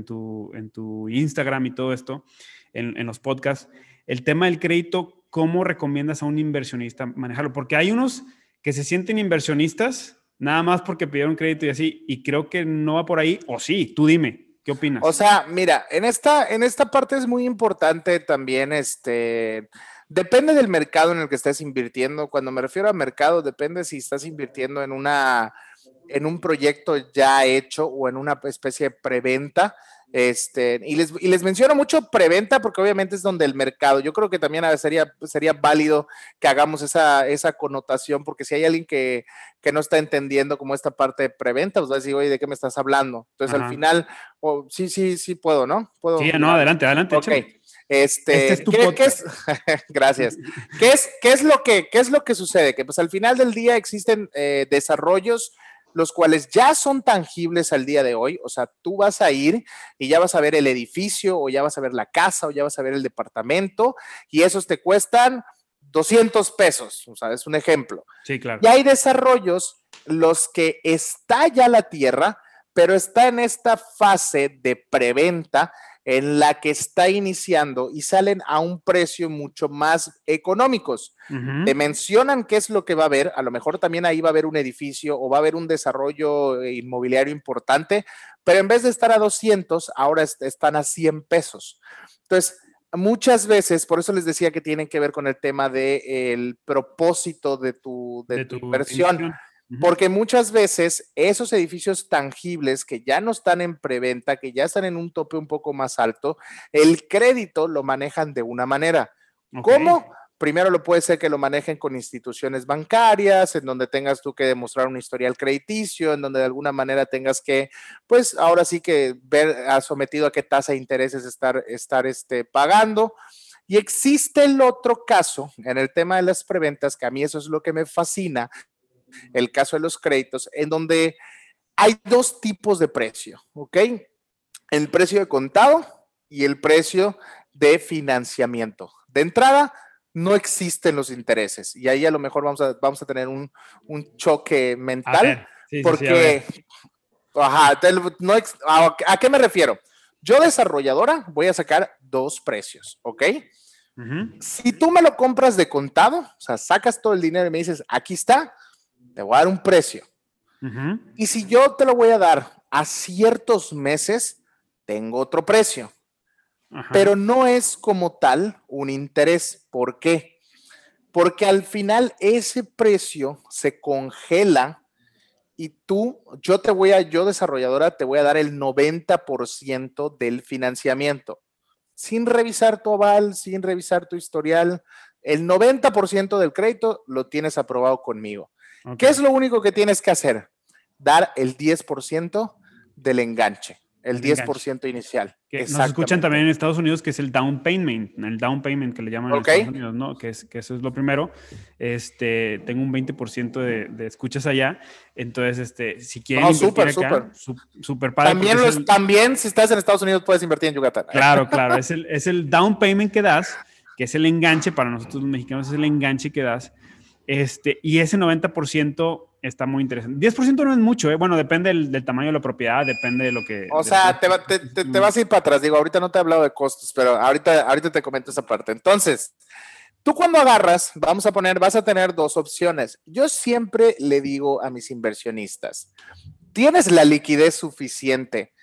Speaker 1: tu Instagram y todo esto, en los podcasts. El tema del crédito, ¿cómo recomiendas a un inversionista manejarlo? Porque hay unos que se sienten inversionistas nada más porque pidieron crédito y así, y creo que no va por ahí, o sí, tú dime, ¿qué opinas?
Speaker 2: O sea, mira, en esta parte es muy importante también, depende del mercado en el que estés invirtiendo. Cuando me refiero a mercado, depende si estás invirtiendo en un proyecto ya hecho o en una especie de preventa. Y les menciono mucho preventa porque obviamente es donde el mercado, yo creo que también sería válido que hagamos esa connotación, porque si hay alguien que no está entendiendo como esta parte de preventa, pues va a decir, oye, ¿de qué me estás hablando? Entonces al final, sí puedo, ¿no? ¿Puedo
Speaker 1: sí, no, adelante.
Speaker 2: Ok.
Speaker 1: Este es tu podcast.
Speaker 2: Gracias. ¿Qué es lo que sucede? Que pues al final del día existen desarrollos los cuales ya son tangibles al día de hoy. O sea, tú vas a ir y ya vas a ver el edificio o ya vas a ver la casa o ya vas a ver el departamento y esos te cuestan 200 pesos. O sea, es un ejemplo.
Speaker 1: Sí, claro.
Speaker 2: Y hay desarrollos los que está ya la tierra, pero está en esta fase de preventa en la que está iniciando y salen a un precio mucho más económicos. Te mencionan qué es lo que va a haber, a lo mejor también ahí va a haber un edificio o va a haber un desarrollo inmobiliario importante, pero en vez de estar a 200, ahora están a 100 pesos. Entonces, muchas veces, por eso les decía que tienen que ver con el tema del propósito de tu inversión. Porque muchas veces esos edificios tangibles que ya no están en preventa, que ya están en un tope un poco más alto, el crédito lo manejan de una manera. ¿Cómo? Primero lo puede ser que lo manejen con instituciones bancarias, en donde tengas tú que demostrar un historial crediticio, en donde de alguna manera tengas que, pues ahora sí que ver sometido a qué tasa de intereses estar pagando. Y existe el otro caso en el tema de las preventas, que a mí eso es lo que me fascina, el caso de los créditos, en donde hay dos tipos de precio, ¿ok? El precio de contado y el precio de financiamiento. De entrada, no existen los intereses y ahí a lo mejor vamos a tener un choque mental, porque, ¿a qué me refiero? Yo, desarrolladora, voy a sacar dos precios, ¿ok? Si tú me lo compras de contado, o sea, sacas todo el dinero y me dices, aquí está, te voy a dar un precio. Y si yo te lo voy a dar a ciertos meses, tengo otro precio. Pero no es como tal un interés. ¿Por qué? Porque al final ese precio se congela y yo desarrolladora, te voy a dar el 90% del financiamiento. Sin revisar tu aval, sin revisar tu historial, el 90% del crédito lo tienes aprobado conmigo. ¿Qué es lo único que tienes que hacer? Dar el 10% del enganche, el 10% inicial.
Speaker 1: Que nos escuchan también en Estados Unidos, que es el down payment que le llaman en Estados Unidos, ¿no? Que eso es lo primero. Tengo un 20% de escuchas allá. Entonces, si quieren invertir acá, súper padre.
Speaker 2: También, si estás en Estados Unidos, puedes invertir en Yucatán.
Speaker 1: Claro. Es el down payment que das, que es el enganche, para nosotros los mexicanos es el enganche que das. Y ese 90% está muy interesante. 10% no es mucho, ¿eh? Bueno, depende del tamaño de la propiedad, depende de lo que...
Speaker 2: O sea, te vas a ir para atrás. Digo, ahorita no te he hablado de costos, pero ahorita te comento esa parte. Entonces, tú cuando agarras, vas a tener dos opciones. Yo siempre le digo a mis inversionistas, ¿tienes la liquidez suficiente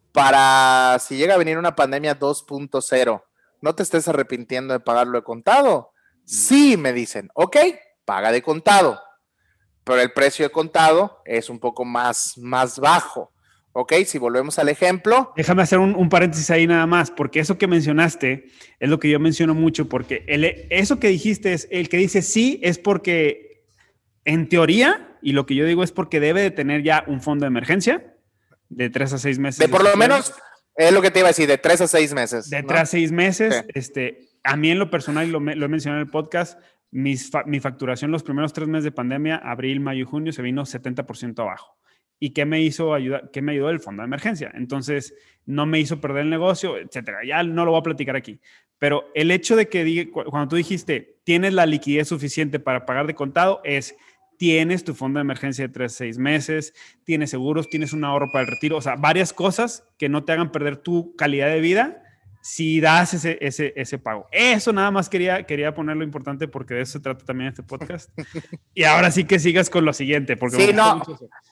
Speaker 2: para, si llega a venir una pandemia 2.0, no te estés arrepintiendo de pagarlo de contado? Sí, me dicen, ok, paga de contado, pero el precio de contado es un poco más bajo. Ok, si volvemos al ejemplo.
Speaker 1: Déjame hacer un paréntesis ahí nada más, porque eso que mencionaste es lo que yo menciono mucho, porque eso que dijiste es el que dice sí, es porque en teoría, y lo que yo digo es porque debe de tener ya un fondo de emergencia de 3 a 6 meses.
Speaker 2: De por lo menos, es lo que te iba a decir, de 3 a 6 meses.
Speaker 1: De 3 a 6 meses. Sí. A mí en lo personal, y lo he mencionado en el podcast, mi facturación los primeros 3 meses de pandemia, abril, mayo y junio, se vino 70% abajo. ¿Y qué me hizo ayudar? ¿Qué me ayudó? El fondo de emergencia. Entonces, no me hizo perder el negocio, etcétera. Ya no lo voy a platicar aquí. Pero el hecho de que cuando tú dijiste, tienes la liquidez suficiente para pagar de contado, tienes tu fondo de emergencia de 3 a 6 meses, tienes seguros, tienes un ahorro para el retiro. O sea, varias cosas que no te hagan perder tu calidad de vida si das ese pago. Eso nada más quería ponerlo importante, porque de eso se trata también este podcast. Y ahora sí que sigas con lo siguiente, porque
Speaker 2: sí, no.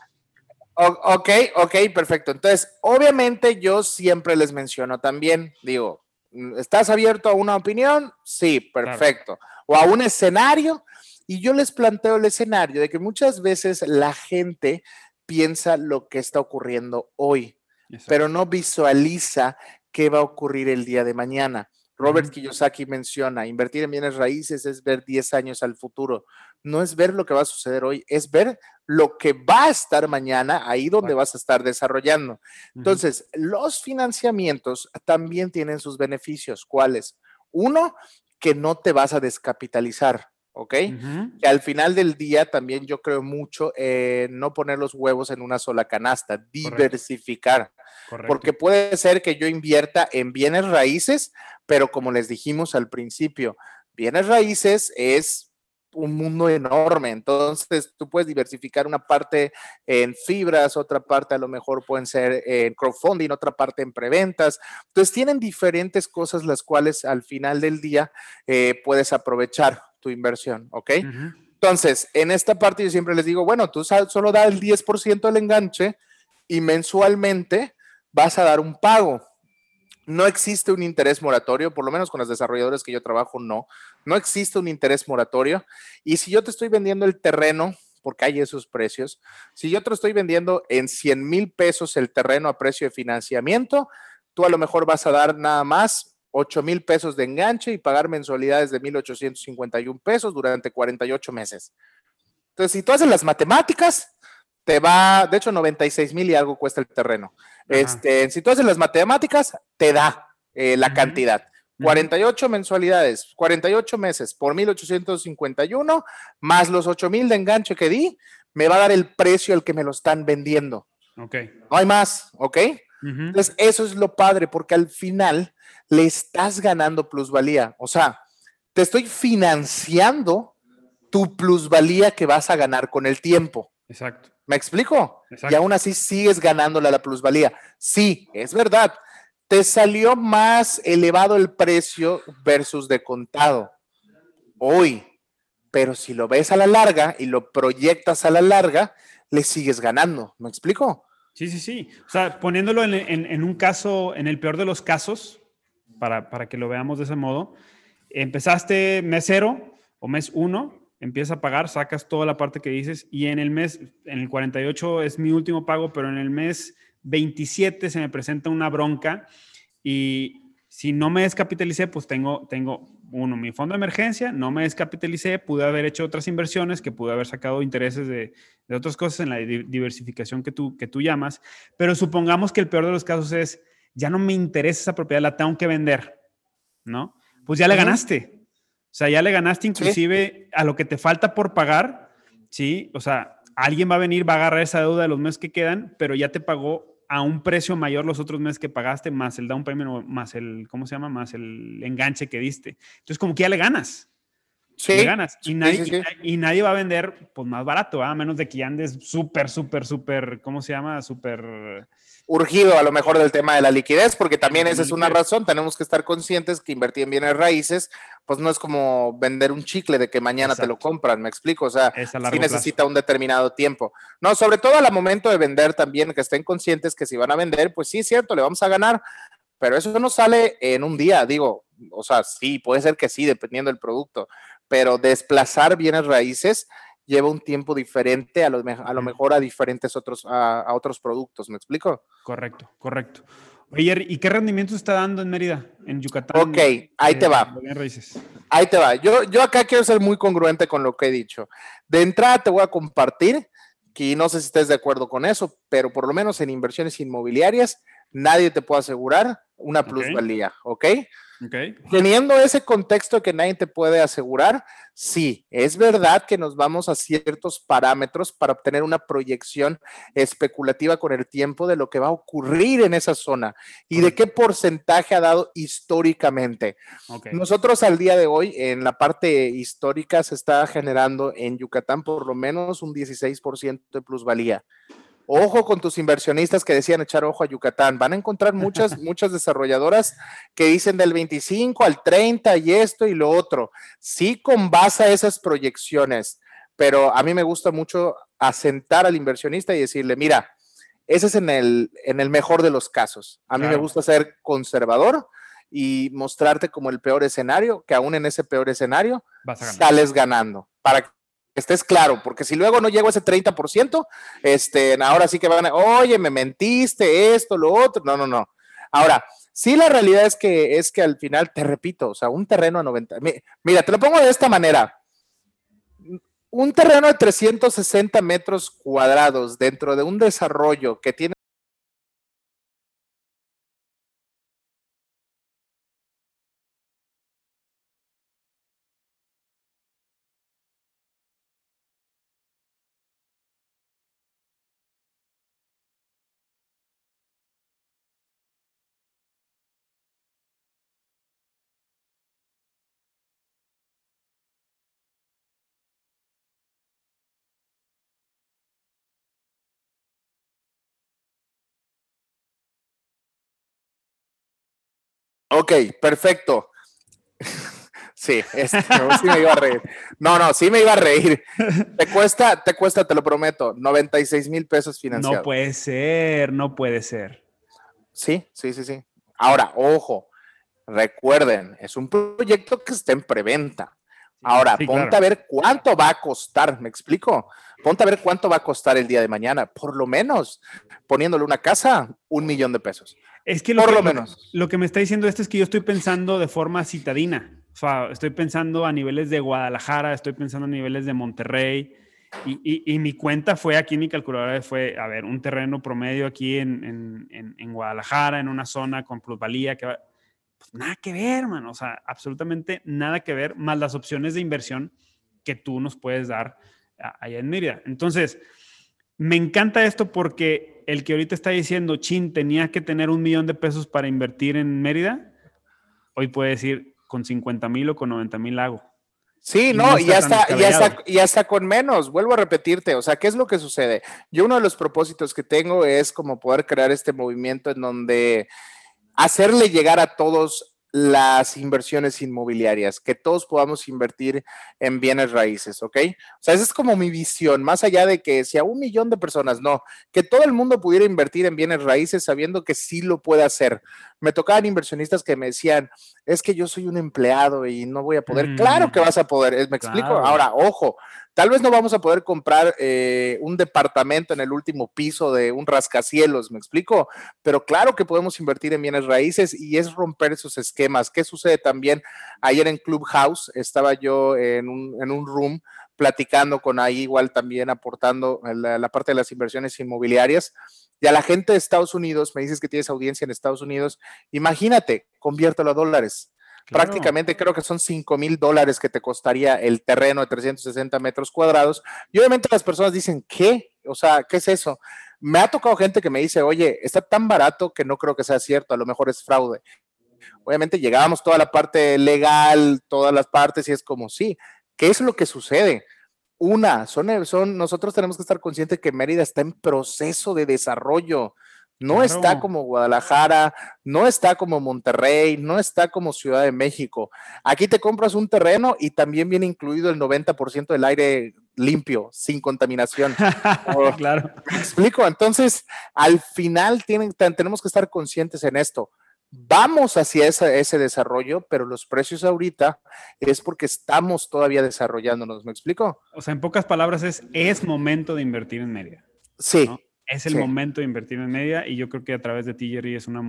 Speaker 2: Ok, perfecto. Entonces, obviamente yo siempre les menciono también, digo, ¿estás abierto a una opinión? Sí, perfecto. Claro. O a un escenario, y yo les planteo el escenario de que muchas veces la gente piensa lo que está ocurriendo hoy, pero no visualiza qué va a ocurrir el día de mañana. Robert Kiyosaki menciona, invertir en bienes raíces es ver 10 años al futuro. No es ver lo que va a suceder hoy, es ver lo que va a estar mañana, ahí donde vas a estar desarrollando. Entonces, los financiamientos también tienen sus beneficios. ¿Cuáles? Uno, que no te vas a descapitalizar, ¿ok? Que al final del día también yo creo mucho en no poner los huevos en una sola canasta, diversificar. Correcto. Porque puede ser que yo invierta en bienes raíces, pero como les dijimos al principio, bienes raíces es un mundo enorme. Entonces, tú puedes diversificar una parte en fibras, otra parte a lo mejor pueden ser en crowdfunding, otra parte en preventas. Entonces, tienen diferentes cosas las cuales al final del día puedes aprovechar tu inversión, ¿ok?
Speaker 1: Ujú.
Speaker 2: Entonces, en esta parte yo siempre les digo, bueno, tú solo da el 10% del enganche y mensualmente vas a dar un pago. No existe un interés moratorio, por lo menos con los desarrolladores que yo trabajo, no existe un interés moratorio. Y si yo te estoy vendiendo el terreno, porque hay esos precios, si yo te lo estoy vendiendo en 100,000 pesos el terreno a precio de financiamiento, tú a lo mejor vas a dar nada más 8,000 pesos de enganche y pagar mensualidades de 1,851 pesos durante 48 meses. Entonces, si tú haces las matemáticas, te va, de hecho, 96,000 y algo cuesta el terreno.
Speaker 1: Ajá.
Speaker 2: Si tú haces las matemáticas, te da la
Speaker 1: Ujú.
Speaker 2: cantidad.
Speaker 1: Ujú.
Speaker 2: 48 mensualidades, 48 meses por 1,851, más los 8,000 de enganche que di, me va a dar el precio al que me lo están vendiendo.
Speaker 1: Ok.
Speaker 2: No hay más, ¿ok?
Speaker 1: Ujú.
Speaker 2: Entonces, eso es lo padre, porque al final le estás ganando plusvalía. O sea, te estoy financiando tu plusvalía que vas a ganar con el tiempo.
Speaker 1: Exacto.
Speaker 2: ¿Me explico? Y
Speaker 1: Exacto.
Speaker 2: aún así sigues ganándole la plusvalía. Sí, es verdad. Te salió más elevado el precio versus de contado hoy, pero si lo ves a la larga y lo proyectas a la larga, le sigues ganando. ¿Me explico?
Speaker 1: Sí, sí, sí. O sea, poniéndolo en un caso, en el peor de los casos, para que lo veamos de ese modo, empezaste mes cero o mes uno, empiezas a pagar, sacas toda la parte que dices y en el mes, en el 48 es mi último pago, pero en el mes 27 se me presenta una bronca y si no me descapitalicé, pues tengo uno, mi fondo de emergencia, no me descapitalicé, pude haber hecho otras inversiones, que pude haber sacado intereses de otras cosas en la diversificación que tú llamas, pero supongamos que el peor de los casos es, ya no me interesa esa propiedad, la tengo que vender, ¿no? Pues ya le
Speaker 2: Uh -huh.
Speaker 1: ganaste. O sea, ya le ganaste
Speaker 2: Sí,
Speaker 1: inclusive a lo que te falta por pagar, ¿sí? O sea, alguien va a venir, va a agarrar esa deuda de los meses que quedan, pero ya te pagó a un precio mayor los otros meses que pagaste, más el down payment, más el, ¿cómo se llama? Más el enganche que diste. Entonces, como que ya le ganas. Le
Speaker 2: sí,
Speaker 1: ganas. Y
Speaker 2: sí,
Speaker 1: nadie,
Speaker 2: sí, sí.
Speaker 1: y nadie va a vender pues, más barato, ¿eh? A menos de que ya andes súper, súper, súper, ¿cómo se llama? Súper
Speaker 2: Urgido a lo mejor del tema de la liquidez, porque
Speaker 1: en el
Speaker 2: también esa
Speaker 1: tema de
Speaker 2: es una
Speaker 1: liquidez.
Speaker 2: razón. Tenemos que estar conscientes que invertir en bienes raíces, pues no es como vender un chicle de que mañana te lo
Speaker 1: Exacto.
Speaker 2: compran, me explico. O sea,
Speaker 1: Es a
Speaker 2: sí
Speaker 1: largo plazo.
Speaker 2: necesita un determinado tiempo. No, sobre todo al momento de vender también, que estén conscientes que si van a vender, pues sí, es cierto, le vamos a ganar, pero eso no sale en un día, digo, o sea, sí, puede ser que sí, dependiendo del producto, pero desplazar bienes raíces lleva un tiempo diferente a lo mejor a diferentes otros productos, ¿me explico?
Speaker 1: Correcto, correcto. Oye, Jerry, ¿y qué rendimiento está dando en Mérida, en
Speaker 2: Ok,
Speaker 1: Yucatán,
Speaker 2: ahí te va.
Speaker 1: de bienes raíces?
Speaker 2: Ahí te va. Yo acá quiero ser muy congruente con lo que he dicho. De entrada te voy a compartir, que no sé si estés de acuerdo con eso, pero por lo menos en inversiones inmobiliarias, nadie te puede asegurar una
Speaker 1: Ok,
Speaker 2: plusvalía, ¿ok?
Speaker 1: ok.
Speaker 2: Teniendo ese contexto que nadie te puede asegurar, sí, es verdad que nos vamos a ciertos parámetros para obtener una proyección especulativa con el tiempo de lo que va a ocurrir en esa zona y de qué
Speaker 1: Correcto.
Speaker 2: porcentaje ha dado históricamente.
Speaker 1: Ok.
Speaker 2: Nosotros al día de hoy, en la parte histórica, se está generando en Yucatán por lo menos un 16% de plusvalía. Ojo con tus inversionistas que decían echar ojo a Yucatán. Van a encontrar muchas desarrolladoras que dicen del 25 al 30 y esto y lo otro. Sí, con base a esas proyecciones, pero a mí me gusta mucho asentar al inversionista y decirle, mira, ese es en el mejor de los casos. A mí me
Speaker 1: Claro,
Speaker 2: gusta ser conservador y mostrarte como el peor escenario, que aún en ese peor escenario
Speaker 1: vas a ganar.
Speaker 2: sales ganando, para que estés claro, porque si luego no llego a ese 30%, ahora sí que van a, oye, me mentiste, esto, lo otro, no, no, no. Ahora, sí, la realidad es que al final, te repito, o sea, un terreno a 90, mira, te lo pongo de esta manera, un terreno de 360 metros cuadrados dentro de un desarrollo que tiene Ok, perfecto. Sí, sí me iba a reír. No, sí me iba a reír. Te cuesta, te lo prometo, 96,000 pesos
Speaker 1: No
Speaker 2: financiado.
Speaker 1: puede ser, no puede ser.
Speaker 2: Sí. Ahora, ojo, recuerden, es un proyecto que está en preventa. Ahora,
Speaker 1: Sí,
Speaker 2: ponte
Speaker 1: claro.
Speaker 2: a ver cuánto va a costar, ¿me explico? Ponte a ver cuánto va a costar el día de mañana, por lo menos, poniéndole una casa, 1,000,000 de pesos,
Speaker 1: Es que
Speaker 2: por lo menos.
Speaker 1: lo que me está diciendo esto es que yo estoy pensando de forma citadina. O sea, estoy pensando a niveles de Guadalajara, estoy pensando a niveles de Monterrey. Y mi cuenta fue aquí, mi calculadora fue, a ver, un terreno promedio aquí en Guadalajara, en una zona con plusvalía, que pues nada que ver, mano. O sea, absolutamente nada que ver, más las opciones de inversión que tú nos puedes dar allá en Mérida. Entonces, me encanta esto porque el que ahorita está diciendo, chin, tenía que tener 1 millón de pesos para invertir en Mérida, hoy puede decir con 50,000 o con 90,000 hago.
Speaker 2: Sí,
Speaker 1: Y no
Speaker 2: no, y
Speaker 1: está
Speaker 2: ya
Speaker 1: tan
Speaker 2: está,
Speaker 1: descabellado.
Speaker 2: ya está con menos. Vuelvo a repetirte, o sea, ¿qué es lo que sucede? Yo uno de los propósitos que tengo es como poder crear este movimiento en donde hacerle llegar a todos las inversiones inmobiliarias, que todos podamos invertir en bienes raíces, ¿ok? O sea, esa es como mi visión, más allá de que sea 1,000,000 de personas, no, que todo el mundo pudiera invertir en bienes raíces sabiendo que sí lo puede hacer. Me tocaban inversionistas que me decían, es que yo soy un empleado y no voy a poder. Claro que
Speaker 1: Mm,
Speaker 2: vas a poder, ¿me explico?
Speaker 1: claro.
Speaker 2: Ahora, ojo, tal vez no vamos a poder comprar un departamento en el último piso de un rascacielos, ¿me explico? Pero claro que podemos invertir en bienes raíces y es romper esos esquemas. ¿Qué sucede también? Ayer en Clubhouse estaba yo en un room platicando con ahí igual también aportando la parte de las inversiones inmobiliarias. Y a la gente de Estados Unidos, me dices que tienes audiencia en Estados Unidos, imagínate, conviértelo a dólares.
Speaker 1: Claro.
Speaker 2: Prácticamente creo que son $5,000 que te costaría el terreno de 360 metros cuadrados. Y obviamente las personas dicen, ¿qué? O sea, ¿qué es eso? Me ha tocado gente que me dice, oye, está tan barato que no creo que sea cierto, a lo mejor es fraude. Obviamente llegábamos toda la parte legal, todas las partes y es como, sí, ¿qué es lo que sucede? Nosotros tenemos que estar conscientes que Mérida está en proceso de desarrollo. No está
Speaker 1: Claro.
Speaker 2: como Guadalajara, no está como Monterrey, no está como Ciudad de México. Aquí te compras un terreno y también viene incluido el 90% del aire limpio, sin contaminación. Oh,
Speaker 1: Claro.
Speaker 2: ¿me explico? Entonces, al final tenemos que estar conscientes en esto. Vamos hacia ese desarrollo, pero los precios ahorita es porque estamos todavía desarrollándonos. ¿Me explico?
Speaker 1: O sea, en pocas palabras es momento de invertir en Mérida, ¿no?
Speaker 2: Sí,
Speaker 1: Es el
Speaker 2: sí.
Speaker 1: momento de invertir en Mérida y yo creo que a través de ti, Jerry, es una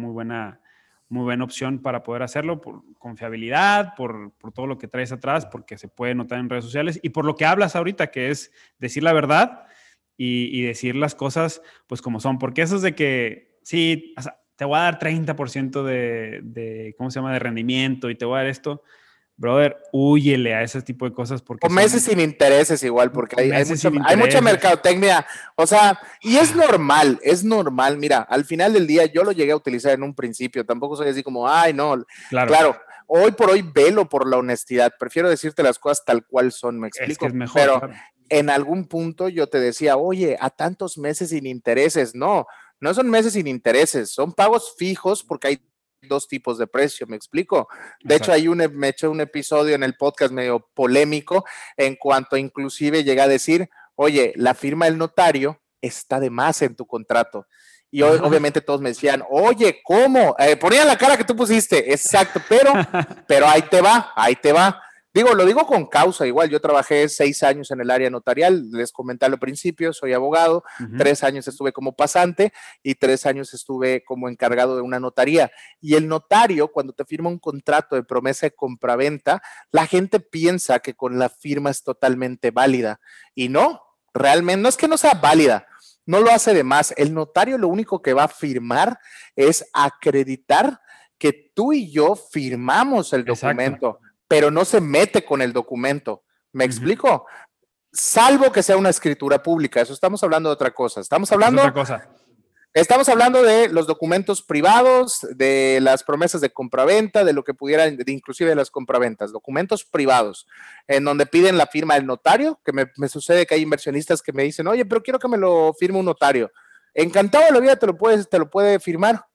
Speaker 1: muy buena opción para poder hacerlo por confiabilidad, por todo lo que traes atrás, porque se puede notar en redes sociales y por lo que hablas ahorita, que es decir la verdad y decir las cosas pues como son, porque eso es de que, sí, o sea, te voy a dar 30% ¿cómo se llama?, de rendimiento y te voy a dar esto. Brother, huyele a ese tipo de cosas
Speaker 2: O
Speaker 1: porque
Speaker 2: meses
Speaker 1: son
Speaker 2: sin intereses igual, porque
Speaker 1: meses sin
Speaker 2: hay mucha
Speaker 1: intereses.
Speaker 2: mercadotecnia. O sea, y es normal. Mira, al final del día yo lo llegué a utilizar en un principio. Tampoco soy así como, ay, no.
Speaker 1: Claro,
Speaker 2: Claro, hoy por hoy velo por la honestidad. Prefiero decirte las cosas tal cual son, me
Speaker 1: es que es
Speaker 2: explico.
Speaker 1: mejor,
Speaker 2: Pero
Speaker 1: claro.
Speaker 2: en algún punto yo te decía, oye, a tantos meses sin intereses. No, no son meses sin intereses, son pagos fijos porque hay dos tipos de precio, me explico. De hecho,
Speaker 1: Exacto.
Speaker 2: me eché un episodio en el podcast medio polémico en cuanto inclusive llega a decir, oye, la firma del notario está de más en tu contrato. Y obviamente todos me decían, oye, ¿cómo? Ponían la cara que tú pusiste, exacto, pero ahí te va. Digo, lo digo con causa, igual yo trabajé 6 años en el área notarial, les comenté al principio, soy abogado,
Speaker 1: Ujú.
Speaker 2: 3 años estuve como pasante y 3 años estuve como encargado de una notaría. Y el notario, cuando te firma un contrato de promesa de compraventa, la gente piensa que con la firma es totalmente válida. Y no, realmente no es que no sea válida, no lo hace de más. El notario lo único que va a firmar es acreditar que tú y yo firmamos el
Speaker 1: Exacto.
Speaker 2: documento, pero no se mete con el documento. ¿Me
Speaker 1: Ujú.
Speaker 2: explico? Salvo que sea una escritura pública, eso estamos hablando de otra cosa.
Speaker 1: Es otra cosa.
Speaker 2: Estamos hablando de los documentos privados, de las promesas de compraventa, de lo que pudieran, de inclusive de las compraventas, documentos privados, en donde piden la firma del notario, que me sucede que hay inversionistas que me dicen, oye, pero quiero que me lo firme un notario. Encantado de la vida te lo puede firmar.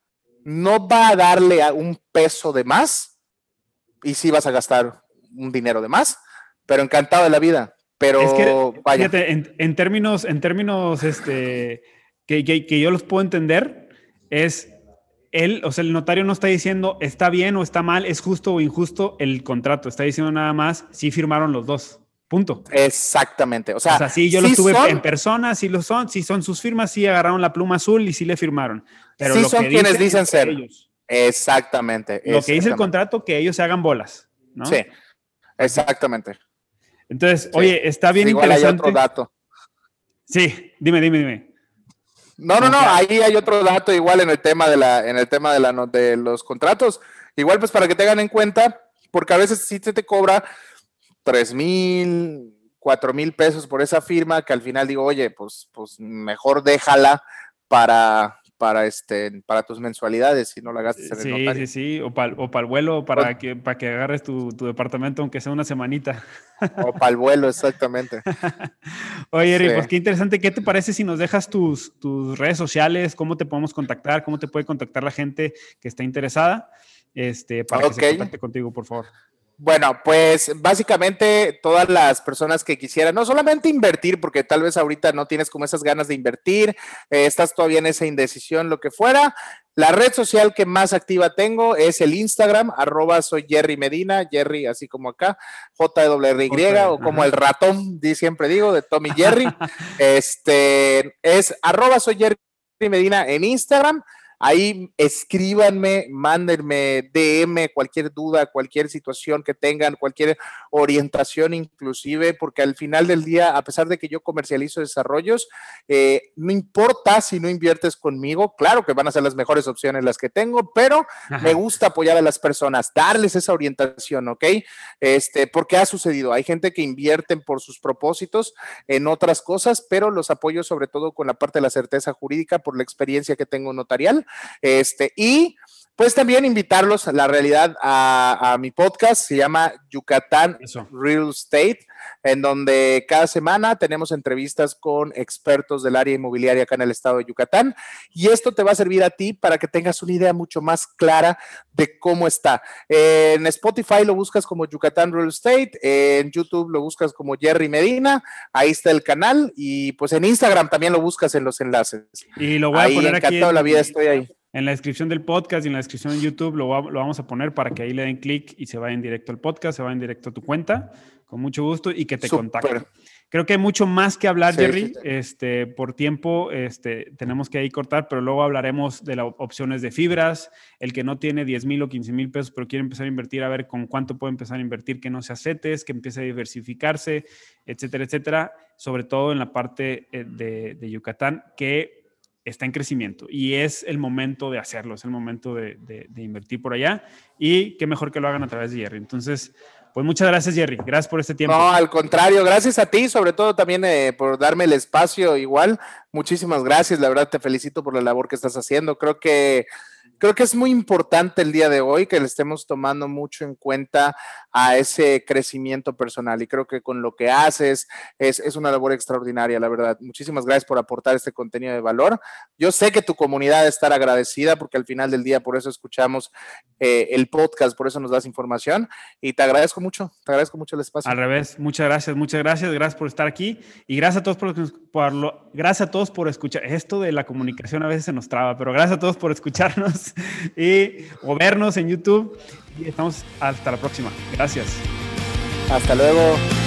Speaker 2: no va a darle un peso de más y sí vas a gastar un dinero de más, pero encantado de la vida. Pero
Speaker 1: es que,
Speaker 2: vaya.
Speaker 1: fíjate, en términos que yo los puedo entender, es él, o sea, el notario no está diciendo está bien o está mal, es justo o injusto el contrato, está diciendo nada más si firmaron los dos. Punto.
Speaker 2: Exactamente. O sea,
Speaker 1: sí, yo los tuve en persona, sí lo son, si son sus firmas, sí agarraron la pluma azul y sí le firmaron. Pero
Speaker 2: sí
Speaker 1: lo
Speaker 2: son
Speaker 1: que
Speaker 2: quienes dicen ser.
Speaker 1: ellos.
Speaker 2: Exactamente.
Speaker 1: Lo que dice el contrato, que ellos se hagan bolas, ¿no?
Speaker 2: Sí, exactamente.
Speaker 1: Entonces,
Speaker 2: sí.
Speaker 1: Oye, está bien
Speaker 2: igual
Speaker 1: interesante.
Speaker 2: Hay otro dato.
Speaker 1: Sí, dime.
Speaker 2: No, ahí hay otro dato igual en el tema de los contratos. Igual pues para que tengan en cuenta, porque a veces sí se te cobra 3,000, 4,000 pesos por esa firma, que al final digo, oye, pues mejor déjala para tus mensualidades y no la gastes en el notario.
Speaker 1: Sí, o para el vuelo, para que agarres tu departamento, aunque sea una semanita.
Speaker 2: O para el vuelo, exactamente.
Speaker 1: Oye, Eri, pues qué interesante. ¿Qué te parece si nos dejas tus redes sociales? ¿Cómo te podemos contactar? ¿Cómo te puede contactar la gente que está interesada? Para que se contacte contigo, por favor.
Speaker 2: Bueno, pues básicamente todas las personas que quisieran, no solamente invertir, porque tal vez ahorita no tienes como esas ganas de invertir, estás todavía en esa indecisión, lo que fuera. La red social que más activa tengo es el Instagram, @soy Jerry Medina, Jerry así como acá, JWY, o como el ratón, siempre digo, de Tom y Jerry. Es @soy Jerry Medina en Instagram. Ahí escríbanme, mándenme DM, cualquier duda, cualquier situación que tengan, cualquier orientación inclusive, porque al final del día, a pesar de que yo comercializo desarrollos, no importa si no inviertes conmigo, claro que van a ser las mejores opciones las que tengo, pero me gusta apoyar a las personas, darles esa orientación, ¿ok? Porque ha sucedido, hay gente que invierten por sus propósitos en otras cosas, pero los apoyo sobre todo con la parte de la certeza jurídica por la experiencia que tengo notarial. Y pues también invitarlos a la realidad a mi podcast, se llama Yucatán Real Estate, en donde cada semana tenemos entrevistas con expertos del área inmobiliaria acá en el estado de Yucatán, y esto te va a servir a ti para que tengas una idea mucho más clara de cómo está. En Spotify lo buscas como Yucatán Real Estate, en YouTube lo buscas como Jerry Medina, ahí está el canal, y pues en Instagram también lo buscas en los enlaces.
Speaker 1: Y lo voy a poner aquí
Speaker 2: la vida estoy ahí.
Speaker 1: En la descripción del podcast y en la descripción de YouTube lo vamos a poner para que ahí le den clic y se vayan directo al podcast, se vayan directo a tu cuenta, con mucho gusto, y que te contacten. Creo que hay mucho más que hablar, Jerry. Por tiempo tenemos que ahí cortar, pero luego hablaremos de las opciones de fibras. El que no tiene 10,000 o 15,000 pesos, pero quiere empezar a invertir, a ver con cuánto puede empezar a invertir, que no sea CETES, que empiece a diversificarse, etcétera, etcétera. Sobre todo en la parte de Yucatán, que está en crecimiento y es el momento de hacerlo, es el momento de invertir por allá, y qué mejor que lo hagan a través de Jerry. Entonces, pues muchas gracias, Jerry. Gracias por este tiempo.
Speaker 2: No, al contrario, gracias a ti, sobre todo también por darme el espacio igual. Muchísimas gracias, la verdad te felicito por la labor que estás haciendo. Creo que es muy importante el día de hoy que le estemos tomando mucho en cuenta a ese crecimiento personal, y creo que con lo que haces es una labor extraordinaria, la verdad. Muchísimas gracias por aportar este contenido de valor. Yo sé que tu comunidad debe estar agradecida, porque al final del día por eso escuchamos el podcast, por eso nos das información, y te agradezco mucho el espacio.
Speaker 1: Al revés, muchas gracias por estar aquí, y gracias a todos gracias a todos por escuchar. Esto de la comunicación a veces se nos traba, pero gracias a todos por escucharnos o vernos en YouTube, y estamos hasta la próxima. Gracias.
Speaker 2: Hasta luego.